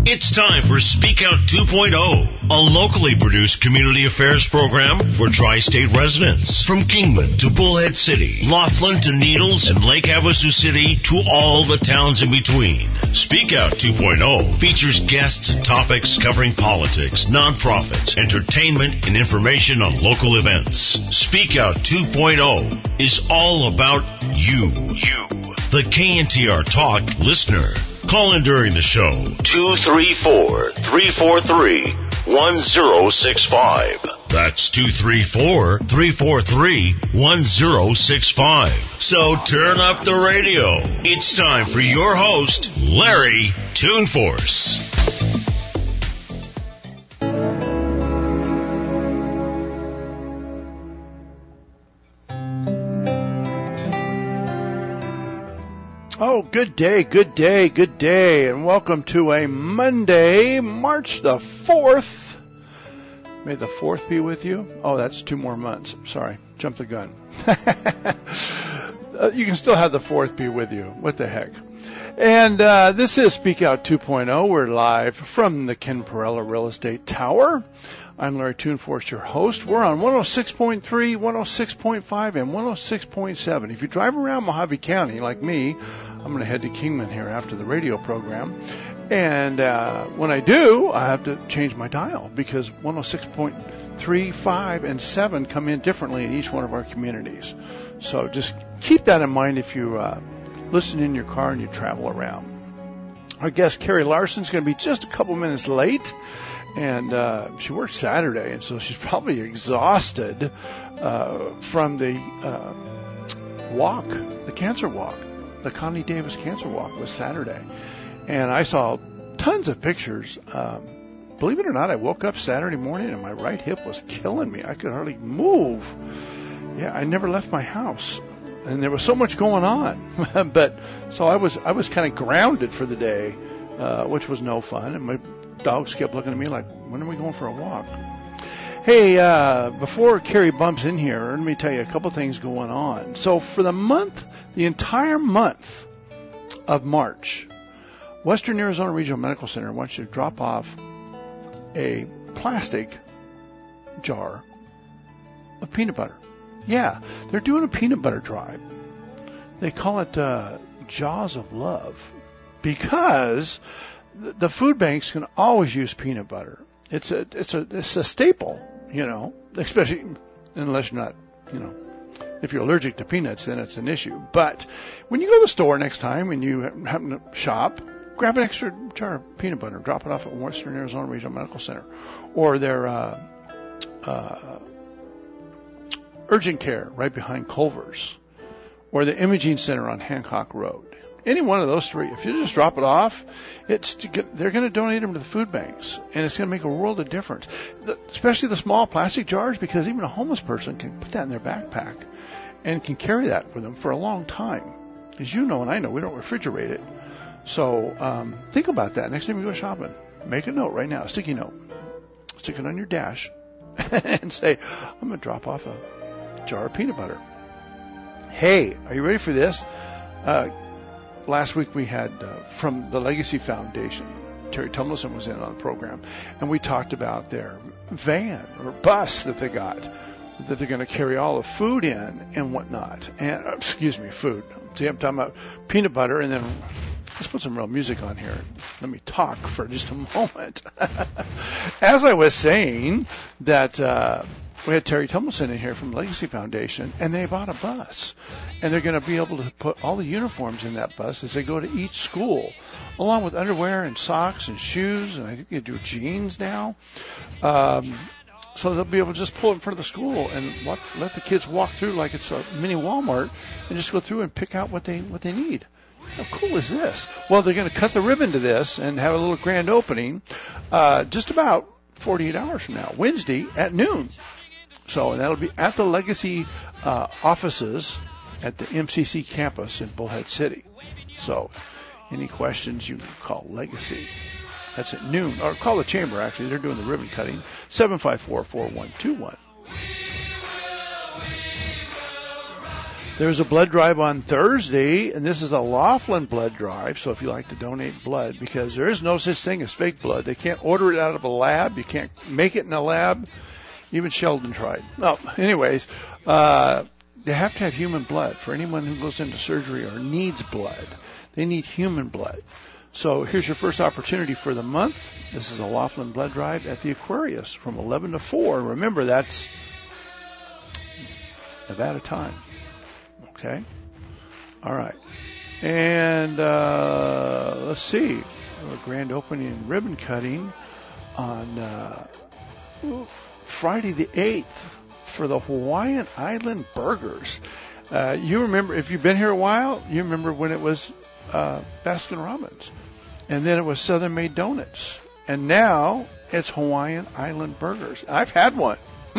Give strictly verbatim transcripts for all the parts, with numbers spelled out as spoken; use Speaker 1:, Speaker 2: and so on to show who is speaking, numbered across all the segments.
Speaker 1: It's time for Speak Out two point oh, a locally produced community affairs program for tri-state residents. From Kingman to Bullhead City, Laughlin to Needles, and Lake Havasu City to all the towns in between. Speak Out two point oh features guests and topics covering politics, nonprofits, entertainment, and information on local events. Speak Out two point oh is all about you. You. The K N T R Talk listener. Call in during the show, two three four, three four three, one zero six five. That's two three four, three four three, one zero six five. So turn up the radio. It's time for your host, Larry Tuneforce.
Speaker 2: Oh, good day, good day, good day, and welcome to a Monday, March the fourth. May the fourth be with you. Oh, that's two more months. Sorry, jumped the gun. uh, you can still have the fourth be with you. What the heck? And uh, this is Speak Out two point oh. We're live from the Ken Perella Real Estate Tower. I'm Larry Tuneforce, your host. We're on one oh six point three, one oh six point five, and one oh six point seven. If you drive around Mojave County like me, I'm going to head to Kingman here after the radio program. And uh, when I do, I have to change my dial because one oh six point three, five, and seven come in differently in each one of our communities. So just keep that in mind if you uh, listen in your car and you travel around. Our guest, Carrie Larson, is going to be just a couple minutes late. And uh, she works Saturday, and so she's probably exhausted uh, from the uh, walk, the cancer walk. The Connie Davis Cancer Walk was Saturday. And I saw tons of pictures. Um, believe it or not, I woke up Saturday morning and my right hip was killing me. I could hardly move. Yeah, I never left my house. And there was so much going on. but so I was I was kind of grounded for the day, uh, which was no fun. And my dogs kept looking at me like, when are we going for a walk? Hey, uh, before Carrie bumps in here, let me tell you a couple things going on. So for the month, the entire month of March, Western Arizona Regional Medical Center wants you to drop off a plastic jar of peanut butter. Yeah, they're doing a peanut butter drive. They call it uh, Jaws of Love because the food banks can always use peanut butter. It's a it's a it's a staple, you know, especially unless you're not, you know, if you're allergic to peanuts, then it's an issue. But when you go to the store next time and you happen to shop, grab an extra jar of peanut butter, drop it off at Western Arizona Regional Medical Center, or their uh, uh, urgent care right behind Culver's, or the imaging center on Hancock Road. Any one of those three, if you just drop it off, it's to get, they're going to donate them to the food banks, and it's going to make a world of difference, especially the small plastic jars, because even a homeless person can put that in their backpack and can carry that with them for a long time. As you know and I know, we don't refrigerate it. So um, think about that next time you go shopping. Make a note right now, a sticky note. Stick it on your dash and say, I'm going to drop off a jar of peanut butter. Hey, are you ready for this? Uh, Last week we had, uh, from the Legacy Foundation, Terry Tumlinson was in on the program, and we talked about their van or bus that they got, that they're going to carry all the food in and whatnot. And, uh, excuse me, food. See, I'm talking about peanut butter, and then let's put some real music on here. Let me talk for just a moment. As I was saying, that uh, we had Terry Tumlinson in here from Legacy Foundation, and they bought a bus. And they're going to be able to put all the uniforms in that bus as they go to each school, along with underwear and socks and shoes, and I think they do jeans now. Um, so they'll be able to just pull it in front of the school and walk, let the kids walk through like it's a mini Walmart and just go through and pick out what they what they need. How cool is this? Well, they're going to cut the ribbon to this and have a little grand opening uh, just about forty-eight hours from now, Wednesday at noon. So and that'll be at the Legacy uh, offices at the M C C campus in Bullhead City. So any questions, you can call Legacy. That's at noon. Or call the chamber, actually. They're doing the ribbon cutting. seven five four, four one two one. There's a blood drive on Thursday, and this is a Laughlin blood drive, so if you like to donate blood, because there is no such thing as fake blood. They can't order it out of a lab. You can't make it in a lab. Even Sheldon tried. No, anyways, uh, they have to have human blood. For anyone who goes into surgery or needs blood, they need human blood. So here's your first opportunity for the month. This is a Laughlin blood drive at the Aquarius from eleven to four. Remember, that's Nevada time. Okay? All right. And uh, let's see. A grand opening and ribbon cutting on uh, Friday the eighth for the Hawaiian Island Burgers. Uh, you remember, if you've been here a while, you remember when it was uh, Baskin-Robbins. And then it was Southern Made Donuts. And now it's Hawaiian Island Burgers. I've had one.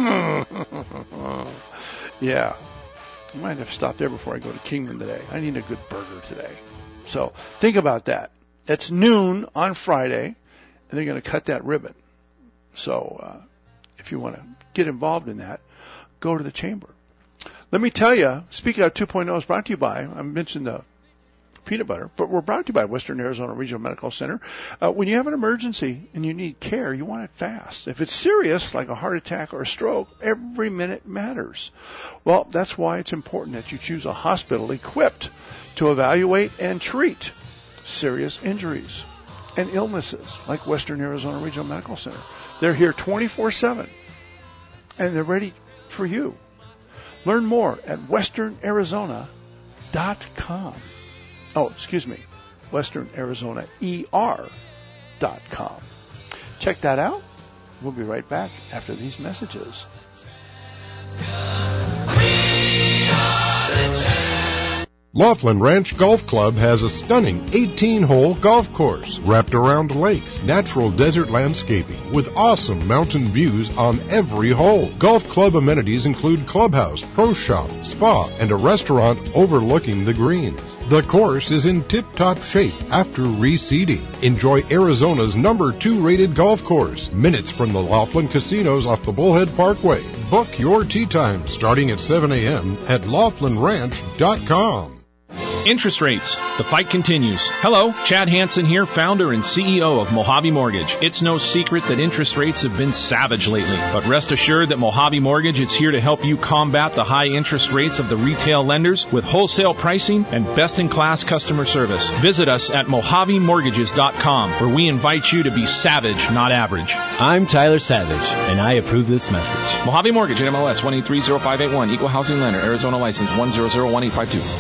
Speaker 2: Yeah. I might have stopped there before I go to Kingman today. I need a good burger today. So think about that. It's noon on Friday, and they're going to cut that ribbon. So uh, if you want to get involved in that, go to the chamber. Let me tell you, Speak Out two point oh is brought to you by, I mentioned the peanut butter, but we're brought to you by Western Arizona Regional Medical Center. Uh, when you have an emergency and you need care, you want it fast. If it's serious, like a heart attack or a stroke, every minute matters. Well, that's why it's important that you choose a hospital equipped to evaluate and treat serious injuries and illnesses like Western Arizona Regional Medical Center. They're here twenty-four seven, and they're ready for you. Learn more at western arizona dot com. Oh, excuse me, western arizona e r dot com. Check that out. We'll be right back after these messages.
Speaker 3: Laughlin Ranch Golf Club has a stunning eighteen-hole golf course wrapped around lakes, natural desert landscaping with awesome mountain views on every hole. Golf club amenities include clubhouse, pro shop, spa, and a restaurant overlooking the greens. The course is in tip-top shape after reseeding. Enjoy Arizona's number two rated golf course, minutes from the Laughlin casinos off the Bullhead Parkway. Book your tee time starting at seven a.m. at laughlin ranch dot com.
Speaker 4: Interest rates. The fight continues. Hello, Chad Hansen here, founder and C E O of Mojave Mortgage. It's no secret that interest rates have been savage lately, but rest assured that Mojave Mortgage is here to help you combat the high interest rates of the retail lenders with wholesale pricing and best-in-class customer service. Visit us at mojave mortgages dot com, where we invite you to be savage, not average.
Speaker 5: I'm Tyler Savage, and I approve this message.
Speaker 4: Mojave Mortgage at M L S one eight three zero five eight one, Equal Housing Lender, Arizona License one zero zero one eight five two.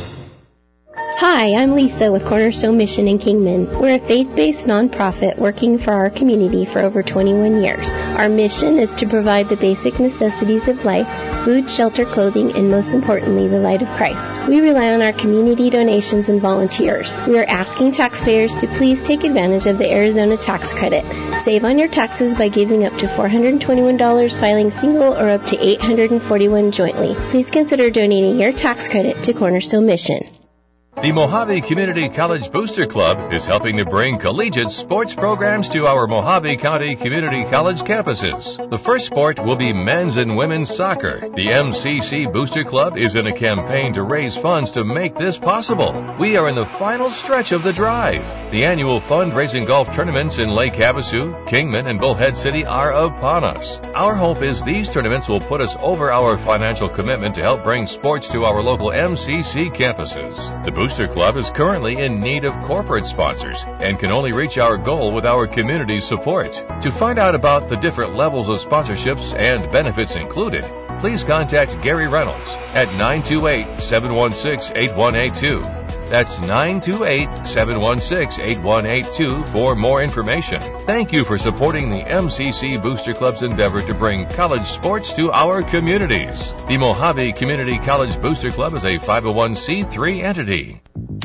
Speaker 6: Hi, I'm Lisa with Cornerstone Mission in Kingman. We're a faith-based nonprofit working for our community for over twenty-one years. Our mission is to provide the basic necessities of life, food, shelter, clothing, and most importantly, the light of Christ. We rely on our community donations and volunteers. We are asking taxpayers to please take advantage of the Arizona tax credit. Save on your taxes by giving up to four hundred twenty-one dollars filing single or up to eight hundred forty-one dollars jointly. Please consider donating your tax credit to Cornerstone Mission.
Speaker 7: The Mojave Community College Booster Club is helping to bring collegiate sports programs to our Mojave County Community College campuses. The first sport will be men's and women's soccer. The M C C Booster Club is in a campaign to raise funds to make this possible. We are in the final stretch of the drive. The annual fundraising golf tournaments in Lake Havasu, Kingman, and Bullhead City are upon us. Our hope is these tournaments will put us over our financial commitment to help bring sports to our local M C C campuses. The Booster Club is currently in need of corporate sponsors and can only reach our goal with our community support. To find out about the different levels of sponsorships and benefits included, please contact Gary Reynolds at nine two eight, seven one six, eight one eight two. That's nine two eight, seven one six, eight one eight two for more information. Thank you for supporting the M C C Booster Club's endeavor to bring college sports to our communities. The Mojave Community College Booster Club is a five oh one c three entity.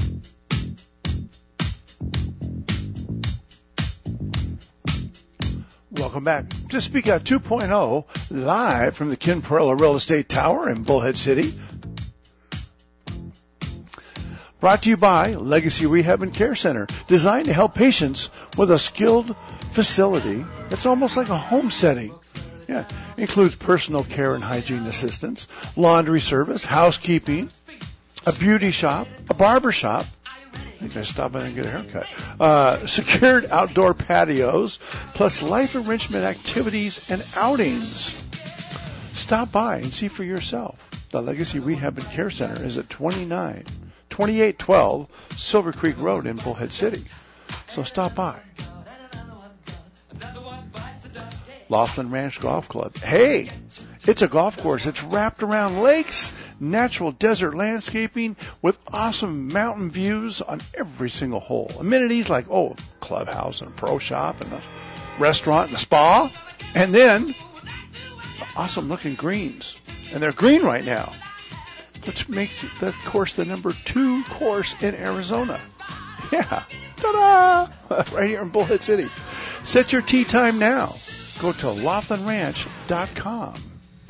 Speaker 2: Welcome back to Speak Out two point oh, live from the Ken Perella Real Estate Tower in Bullhead City. Brought to you by Legacy Rehab and Care Center, designed to help patients with a skilled facility that's almost like a home setting. Yeah, includes personal care and hygiene assistance, laundry service, housekeeping, a beauty shop, a barber shop. I think I stop by and get a haircut. Uh, secured outdoor patios, plus life enrichment activities and outings. Stop by and see for yourself. The Legacy Rehab and Care Center is at twenty-nine, twenty-eight twelve Silver Creek Road in Bullhead City. So stop by. Laughlin Ranch Golf Club. Hey, it's a golf course. It's wrapped around lakes, natural desert landscaping with awesome mountain views on every single hole. Amenities like, oh, clubhouse and a pro shop and a restaurant and a spa. And then the awesome looking greens. And they're green right now, which makes the course the number two course in Arizona. Yeah. Ta-da! Right here in Bullhead City. Set your tee time now. Go to Laughlin Ranch dot com.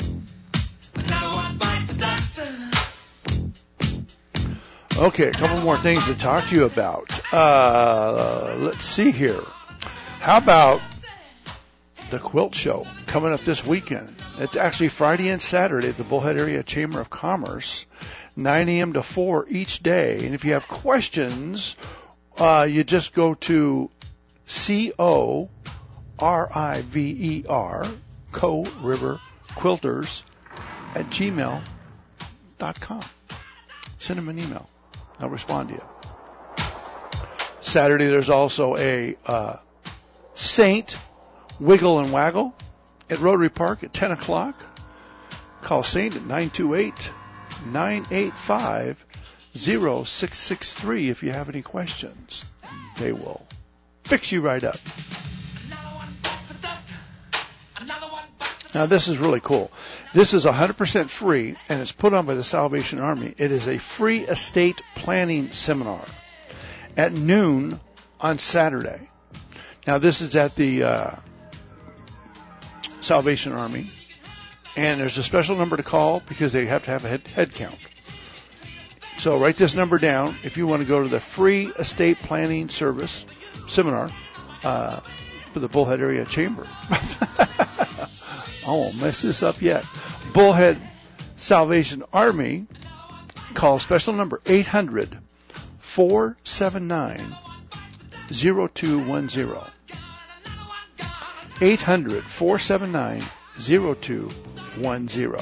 Speaker 2: Okay, a couple more things to talk to you about. Uh, let's see here. How about the Quilt Show coming up this weekend? It's actually Friday and Saturday at the Bullhead Area Chamber of Commerce, nine a.m. to four each day. And if you have questions, uh, you just go to C O R I V E R, Co River Quilters, at gmail dot com. Send them an email. I'll respond to you. Saturday, there's also a uh, Saint Wiggle and Waggle at Rotary Park at ten o'clock. Call Saint at nine two eight, nine eight five, zero six six three if you have any questions. They will fix you right up. Now, this is really cool. This is one hundred percent free, and it's put on by the Salvation Army. It is a free estate planning seminar at noon on Saturday. Now, this is at the uh, Salvation Army, and there's a special number to call because they have to have a head, head count. So write this number down if you want to go to the free estate planning service seminar uh, for the Bullhead Area Chamber. I won't mess this up yet. Bullhead Salvation Army. Call special number eight hundred, four seven nine, zero two one zero. eight hundred, four seven nine, zero two one zero.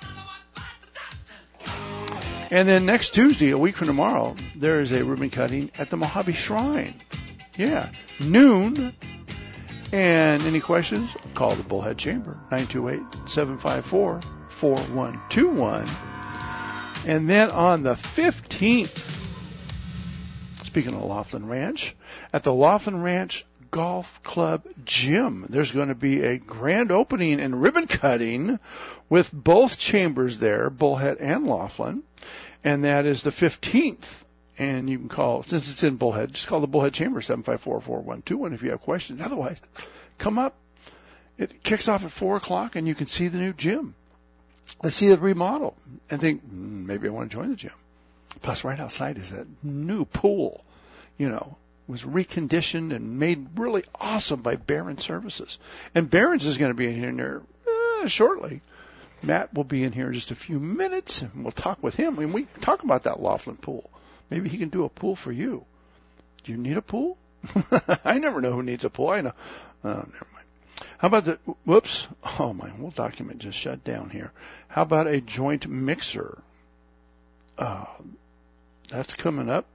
Speaker 2: And then next Tuesday, a week from tomorrow, there is a ribbon cutting at the Mojave Shrine. Yeah, noon. And any questions, call the Bullhead Chamber, nine two eight, seven five four, four one two one. And then on the fifteenth, speaking of Laughlin Ranch, at the Laughlin Ranch Golf Club Gym, there's going to be a grand opening and ribbon cutting with both chambers there, Bullhead and Laughlin. And that is the fifteenth. And you can call, since it's in Bullhead, just call the Bullhead Chamber, seven five four, four one two one if you have questions. Otherwise, come up. It kicks off at four o'clock, and you can see the new gym. Let's see the remodel and think, mm, maybe I want to join the gym. Plus, right outside is a new pool. You know, it was reconditioned and made really awesome by Barron Services. And Barron's is going to be in here uh, shortly. Matt will be in here in just a few minutes, and we'll talk with him. I mean, we talk about that Laughlin pool. Maybe he can do a pool for you. Do you need a pool? I never know who needs a pool. I know. Oh, never mind. How about the, whoops. Oh, my whole document just shut down here. How about a joint mixer? Uh, that's coming up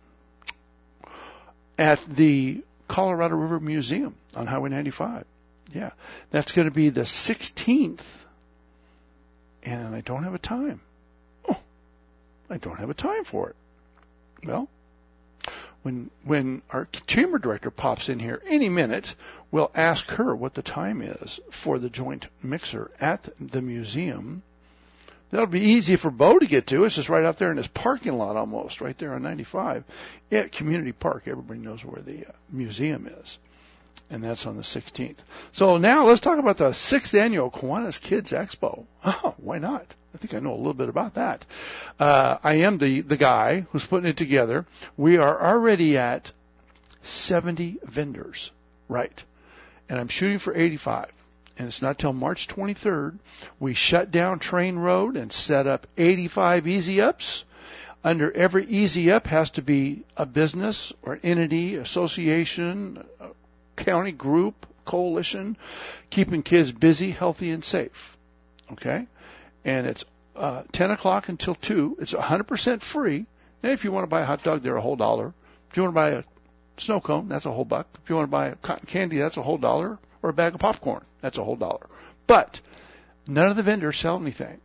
Speaker 2: at the Colorado River Museum on Highway ninety-five. Yeah. That's going to be the sixteenth. And I don't have a time. Oh, I don't have a time for it. Well, when when our chamber director pops in here any minute, we'll ask her what the time is for the joint mixer at the museum. That'll be easy for Bo to get to. It's just right out there in his parking lot almost, right there on ninety-five. Yeah, Community Park. Everybody knows where the uh, museum is. And that's on the sixteenth. So now let's talk about the sixth annual Kiwanis Kids Expo. Oh, why not? I think I know a little bit about that. Uh, I am the, the guy who's putting it together. We are already at seventy vendors, right? And I'm shooting for eighty-five. And it's not till March twenty-third. We shut down Train Road and set up eighty-five easy ups. Under every Easy Up has to be a business or an entity, association, a county group, coalition, keeping kids busy, healthy, and safe. Okay? And it's uh, ten o'clock until two. It's one hundred percent free. And if you want to buy a hot dog, they're a whole dollar. If you want to buy a snow cone, that's a whole buck. If you want to buy a cotton candy, that's a whole dollar. Or a bag of popcorn, that's a whole dollar. But none of the vendors sell anything.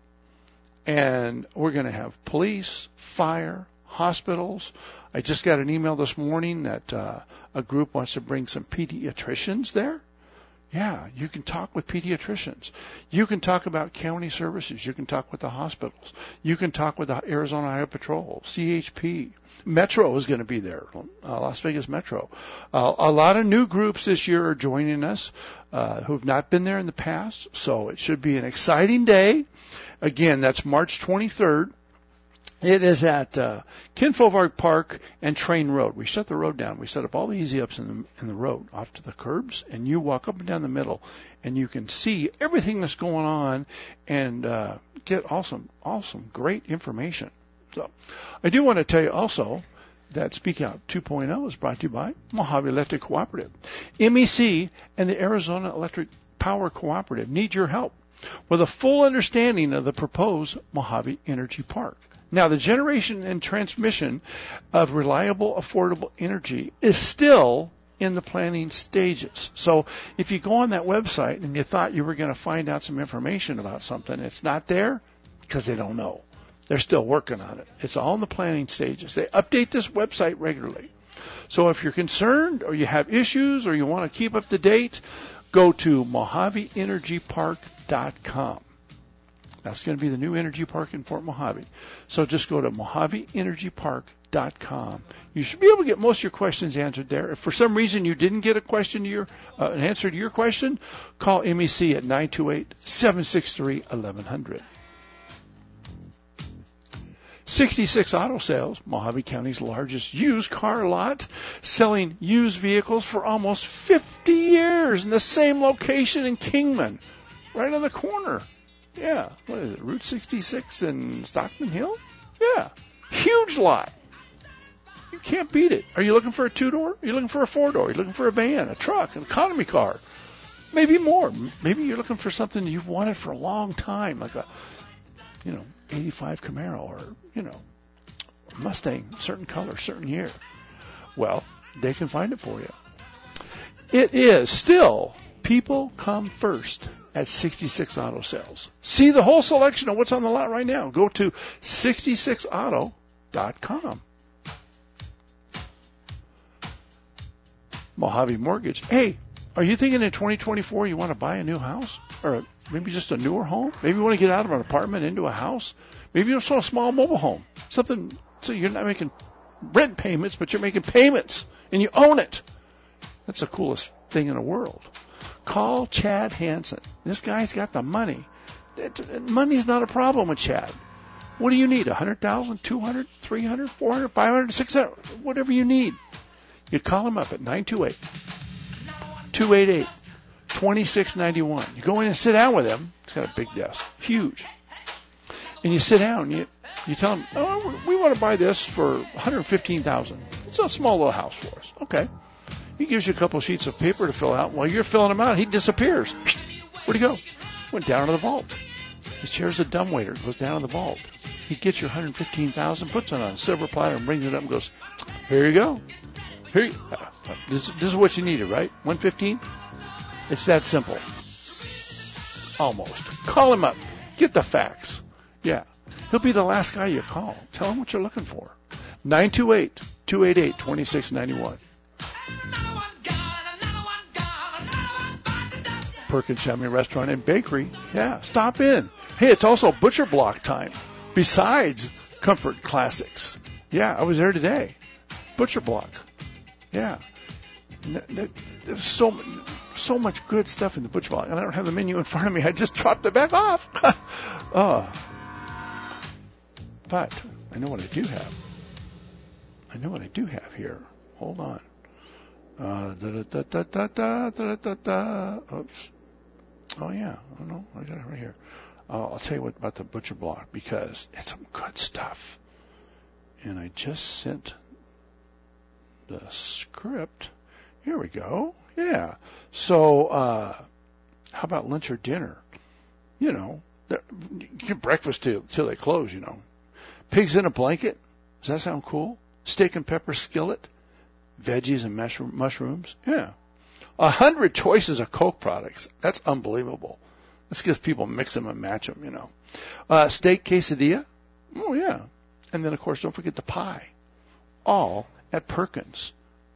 Speaker 2: And we're going to have police, fire, hospitals. I just got an email this morning that uh, a group wants to bring some pediatricians there. Yeah, you can talk with pediatricians. You can talk about county services. You can talk with the hospitals. You can talk with the Arizona Highway Patrol, C H P. Metro is going to be there, uh, Las Vegas Metro. Uh, a lot of new groups this year are joining us uh, who have not been there in the past, so it should be an exciting day. Again, that's March twenty-third. It is at uh, Kinfolvark Park and Train Road. We shut the road down. We set up all the Easy Ups in the, in the road off to the curbs, and you walk up and down the middle, and you can see everything that's going on and uh, get awesome, awesome, great information. So I do want to tell you also that Speak Out two point oh is brought to you by Mojave Electric Cooperative. M E C and the Arizona Electric Power Cooperative need your help with a full understanding of the proposed Mojave Energy Park. Now, the generation and transmission of reliable, affordable energy is still in the planning stages. So if you go on that website and you thought you were going to find out some information about something, it's not there because they don't know. They're still working on it. It's all in the planning stages. They update this website regularly. So if you're concerned or you have issues or you want to keep up to date, go to Mojave Energy Park dot com. That's going to be the new energy park in Fort Mojave. So just go to Mojave Energy Park dot com. You should be able to get most of your questions answered there. If for some reason you didn't get a question to your, uh, an answer to your question, call M E C at nine two eight, seven six three, eleven hundred. sixty-six Auto Sales, Mojave County's largest used car lot, selling used vehicles for almost fifty years in the same location in Kingman, right on the corner. Yeah, what is it, Route sixty-six in Stockman Hill? Yeah, huge lot. You can't beat it. Are you looking for a two-door? Are you looking for a four-door? Are you looking for a van, a truck, an economy car? Maybe more. Maybe you're looking for something you've wanted for a long time, like a, you know, eighty-five Camaro or, you know, Mustang, certain color, certain year. Well, they can find it for you. It is still people come first at sixty-six Auto Sales. See the whole selection of what's on the lot right now. Go to sixty-six auto dot com. Mojave Mortgage. Hey, are you thinking in twenty twenty-four you want to buy a new house? Or maybe just a newer home? Maybe you want to get out of an apartment into a house? Maybe you just want a small mobile home. Something so you're not making rent payments, but you're making payments and you own it. That's the coolest thing in the world. Call Chad Hansen. This guy's got the money. Money's not a problem with Chad. What do you need? one hundred thousand dollars, two hundred thousand dollars, three hundred thousand dollars, four hundred thousand dollars, five hundred thousand dollars, six hundred thousand dollars, whatever you need. You call him up at nine two eight, two eight eight, two six nine one. You go in and sit down with him. He's got a big desk, huge. And you sit down and you, you tell him, oh, we want to buy this for one hundred fifteen thousand dollars. It's a small little house for us. Okay. He gives you a couple of sheets of paper to fill out. While you're filling them out, he disappears. Where'd he go? Went down to the vault. His chair's a dumbwaiter. Goes down to the vault. He gets your one hundred fifteen thousand dollars, puts it on a silver platter, and brings it up and goes, here you go. Here you, uh, this, this is what you needed, right? one hundred fifteen? It's that simple. Almost. Call him up. Get the facts. Yeah. He'll be the last guy you call. Tell him what you're looking for. nine two eight, two eight eight, two six nine one. Perkins Family Restaurant and Bakery. Yeah, stop in. Hey, it's also Butcher Block time. Besides Comfort Classics. Yeah, I was there today. Butcher Block. Yeah. There's so so much good stuff in the Butcher Block. And I don't have the menu in front of me. I just dropped it back off. oh. But I know what I do have. I know what I do have here. Hold on. Uh, da, da, da, da, da, da, da, da. Oops. Oh, yeah. Oh, no. I got it right here. Uh, I'll tell you what about the Butcher Block because it's some good stuff. And I just sent the script. Here we go. Yeah. So, uh, how about lunch or dinner? You know, get breakfast till, till they close, you know. Pigs in a blanket. Does that sound cool? Steak and pepper skillet. Veggies and mushroom, mushrooms. Yeah. A hundred choices of Coke products. That's unbelievable. This gives people mix them and match them, you know. Uh, steak quesadilla. Oh, yeah. And then, of course, don't forget the pie. All at Perkins.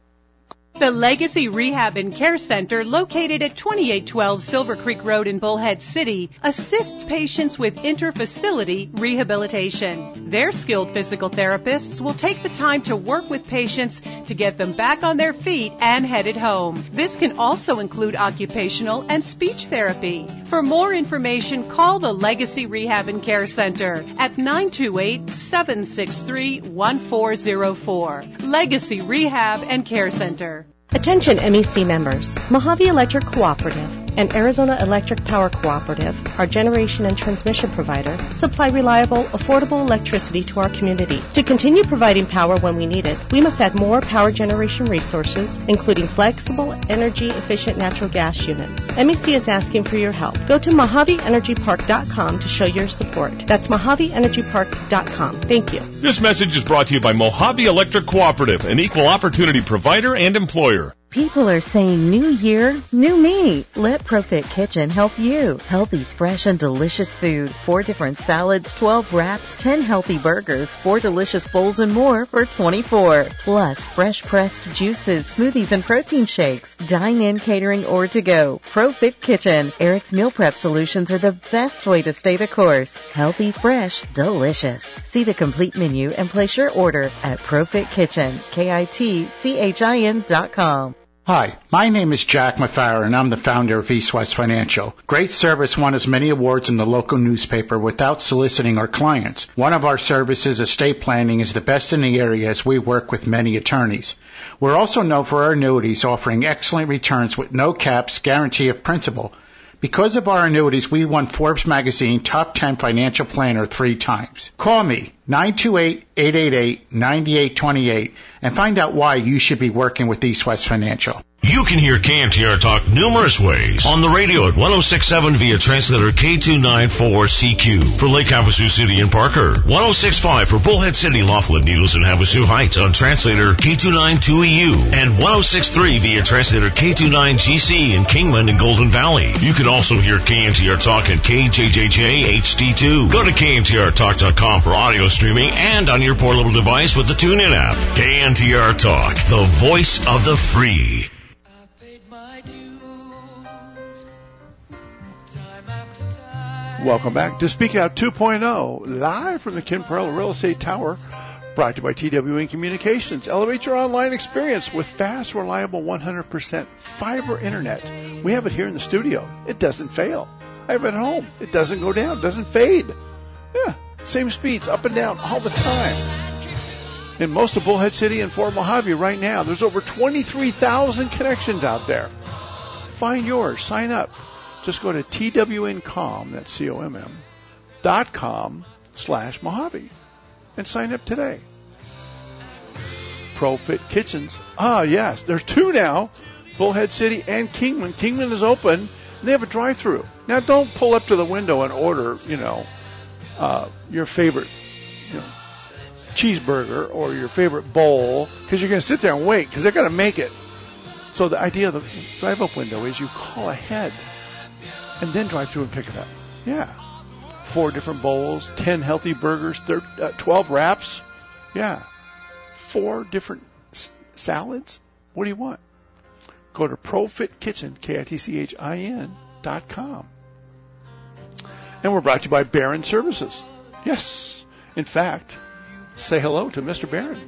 Speaker 8: The Legacy Rehab and Care Center, located at twenty-eight twelve Silver Creek Road in Bullhead City, assists patients with inter-facility rehabilitation. Their skilled physical therapists will take the time to work with patients to get them back on their feet and headed home. This can also include occupational and speech therapy. For more information, call the Legacy Rehab and Care Center at nine two eight, seven six three, one four zero four. Legacy Rehab and Care Center.
Speaker 9: Attention M E C members. Mojave Electric Cooperative and Arizona Electric Power Cooperative, our generation and transmission provider, supply reliable, affordable electricity to our community. To continue providing power when we need it, we must add more power generation resources, including flexible, energy-efficient natural gas units. M E C is asking for your help. Go to Mojave Energy Park dot com to show your support. That's Mojave Energy Park dot com. Thank you.
Speaker 10: This message is brought to you by Mojave Electric Cooperative, an equal opportunity provider and employer.
Speaker 11: People are saying new year, new me. Let Profit Kitchen help you. Healthy, fresh, and delicious food. Four different salads, twelve wraps, ten healthy burgers, four delicious bowls, and more for twenty-four dollars. Plus, fresh pressed juices, smoothies, and protein shakes. Dine-in, catering, or to go. Profit Kitchen. Eric's Meal Prep Solutions are the best way to stay the course. Healthy, fresh, delicious. See the complete menu and place your order at Profit Kitchen, K I T C H I N dot com.
Speaker 12: Hi, my name is Jack McFarren, and I'm the founder of East West Financial. Great service won us many awards in the local newspaper without soliciting our clients. One of our services, estate planning, is the best in the area as we work with many attorneys. We're also known for our annuities, offering excellent returns with no caps, guarantee of principal. Because of our annuities, we won Forbes Magazine Top ten Financial Planner three times. Call me, nine two eight, eight eight eight, nine eight two eight, and find out why you should be working with East West Financial.
Speaker 1: You can hear K N T R Talk numerous ways. On the radio at ten sixty-seven via translator K two ninety-four C Q for Lake Havasu City and Parker. ten sixty-five for Bullhead City, Laughlin, Needles, and Havasu Heights on translator K two ninety-two E U. And ten sixty-three via translator K two nine G C in Kingman and Golden Valley. You can also hear K N T R Talk at K J J J H D two. Go to K N T R talk dot com for audio streaming and on your portable device with the TuneIn app. K N T R Talk, the voice of the free.
Speaker 2: Welcome back to Speak Out two point oh, live from the Ken Perella Real Estate Tower, brought to you by T W N Communications. Elevate your online experience with fast, reliable, one hundred percent fiber internet. We have it here in the studio. It doesn't fail. I have it at home. It doesn't go down. It doesn't fade. Yeah, same speeds, up and down, all the time. In most of Bullhead City and Fort Mojave right now, there's over twenty-three thousand connections out there. Find yours. Sign up. Just go to T W N com, that's C O M M, dot com slash Mojave, and sign up today. Profit Kitchens. Ah, yes, there's two now, Bullhead City and Kingman. Kingman is open, and they have a drive-thru. Now, don't pull up to the window and order, you know, uh, your favorite, you know, cheeseburger or your favorite bowl, because you're going to sit there and wait, because they're going to make it. So the idea of the drive-up window is you call ahead and then drive through and pick it up. Yeah. Four different bowls, ten healthy burgers, thirty, uh, twelve wraps. Yeah. Four different s- salads. What do you want? Go to Profit Kitchen, K I T C H I N dot com. And we're brought to you by Barron Services. Yes. In fact, say hello to Mister Barron.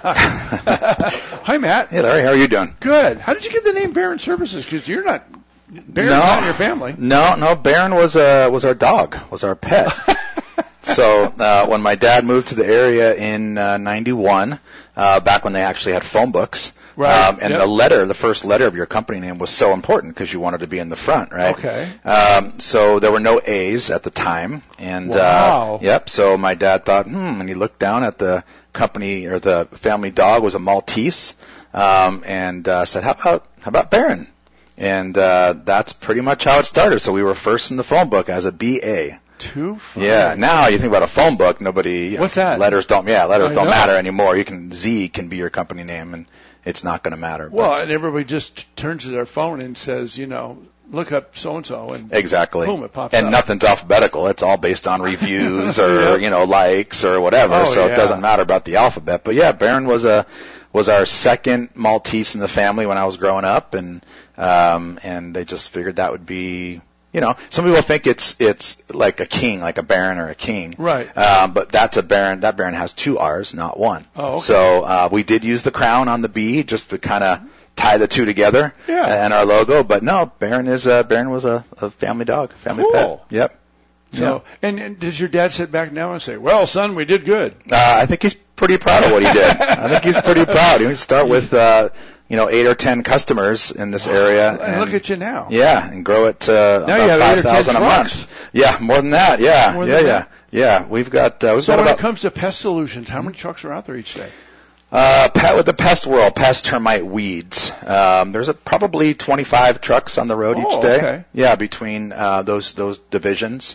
Speaker 2: Hi, Matt.
Speaker 13: Hey, Larry. How are you doing?
Speaker 2: Good. How did you get the name Barron Services? Because you're not... Baron's
Speaker 13: no,
Speaker 2: not in your family.
Speaker 13: No, no. Baron was uh, was our dog, was our pet. So uh, when my dad moved to the area in uh, ninety-one, uh, back when they actually had phone books,
Speaker 2: Right.
Speaker 13: Um, and
Speaker 2: yep.
Speaker 13: the letter, the first letter of your company name was so important because you wanted to be in the front, right?
Speaker 2: Okay.
Speaker 13: Um, so there were no A's at the time. And,
Speaker 2: wow.
Speaker 13: uh, yep, so my dad thought, hmm, and he looked down at the company, or the family dog was a Maltese, um, and uh, said, how about, how about Baron? And uh, that's pretty much how it started. So we were first in the phone book as a B A.
Speaker 2: Too funny.
Speaker 13: Yeah. Now you think about a phone book, nobody. You
Speaker 2: What's
Speaker 13: know,
Speaker 2: that?
Speaker 13: Letters don't. Yeah, letters
Speaker 2: I
Speaker 13: don't
Speaker 2: know.
Speaker 13: matter anymore. You can Z can be your company name, and it's not going to matter.
Speaker 2: Well,
Speaker 13: but.
Speaker 2: and everybody just turns to their phone and says, you know, look up so and so, and
Speaker 13: exactly.
Speaker 2: boom, it pops
Speaker 13: and
Speaker 2: up.
Speaker 13: nothing's alphabetical. It's all based on reviews or
Speaker 2: Yep.
Speaker 13: you know likes or whatever.
Speaker 2: Oh,
Speaker 13: so
Speaker 2: yeah.
Speaker 13: it doesn't matter about the alphabet. But yeah, Baron was a was our second Maltese in the family when I was growing up, and um, and they just figured that would be. You know, some people think it's it's like a king, like a baron or a king.
Speaker 2: Right.
Speaker 13: Um, but that's a baron. That baron has two R's, not one.
Speaker 2: Oh, okay.
Speaker 13: So uh, we did use the crown on the B just to kind of tie the two together.
Speaker 2: Yeah.
Speaker 13: And our logo. But no, Baron is a Baron was a, a family dog, family
Speaker 2: Cool.
Speaker 13: pet. Yep.
Speaker 2: So, and, and does your dad sit back now and say, "Well, son, we did good"?
Speaker 13: Uh, I think he's pretty proud of what he did. I think he's pretty proud. You start with. Uh, You know, eight or ten customers in this area.
Speaker 2: And,
Speaker 13: and
Speaker 2: look at you now.
Speaker 13: Yeah, and grow it to
Speaker 2: now you have
Speaker 13: about
Speaker 2: eight
Speaker 13: five
Speaker 2: or ten
Speaker 13: thousand a month.
Speaker 2: trucks.
Speaker 13: Yeah, more than that. Yeah,
Speaker 2: More
Speaker 13: yeah,
Speaker 2: than
Speaker 13: yeah,
Speaker 2: that.
Speaker 13: yeah. We've got. Uh, we've
Speaker 2: So
Speaker 13: got
Speaker 2: when
Speaker 13: about,
Speaker 2: it comes to pest solutions, how many trucks are out there each day?
Speaker 13: Uh, pet with the pest world, pest, termite, weeds. Um, there's a, probably twenty-five trucks on the road
Speaker 2: Oh,
Speaker 13: each day.
Speaker 2: okay.
Speaker 13: Yeah, between uh, those those divisions.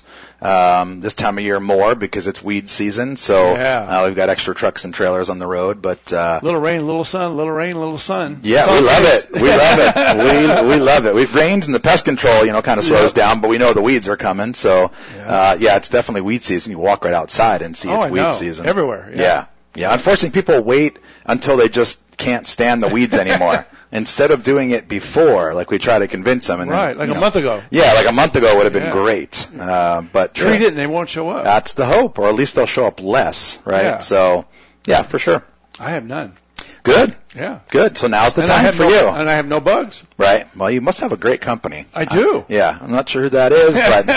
Speaker 13: Um, this time of year more because it's weed season, so
Speaker 2: Yeah.
Speaker 13: uh, we've got extra trucks and trailers on the road. But uh,
Speaker 2: Little rain, little sun, little rain, little sun.
Speaker 13: yeah,
Speaker 2: That's
Speaker 13: we
Speaker 2: all
Speaker 13: love
Speaker 2: takes.
Speaker 13: it. We love it. We we love it. We've rains and the pest control, you know, kind of slows
Speaker 2: Yep.
Speaker 13: down, but we know the weeds are coming. So
Speaker 2: Yeah.
Speaker 13: uh, yeah, it's definitely weed season. You walk right outside and see
Speaker 2: Oh,
Speaker 13: it's
Speaker 2: I
Speaker 13: weed
Speaker 2: know.
Speaker 13: season
Speaker 2: Everywhere, yeah.
Speaker 13: yeah. Yeah. Unfortunately, people wait until they just can't stand the weeds anymore. Instead of doing it before, like we try to convince them. And
Speaker 2: Right,
Speaker 13: then,
Speaker 2: like
Speaker 13: you
Speaker 2: a
Speaker 13: know,
Speaker 2: month ago.
Speaker 13: Yeah, like a month ago would have been
Speaker 2: Yeah.
Speaker 13: great. Uh, but
Speaker 2: Treat
Speaker 13: yeah,
Speaker 2: it and they won't show up.
Speaker 13: that's the hope, or at least they'll show up less, right?
Speaker 2: Yeah.
Speaker 13: So, yeah, for sure.
Speaker 2: I have none.
Speaker 13: Good.
Speaker 2: Yeah.
Speaker 13: Good. So now's the
Speaker 2: And I
Speaker 13: time
Speaker 2: have
Speaker 13: for
Speaker 2: no,
Speaker 13: you.
Speaker 2: And I have no bugs.
Speaker 13: Right. Well, you must have a great company.
Speaker 2: I do.
Speaker 13: Uh, yeah. I'm not sure who that is,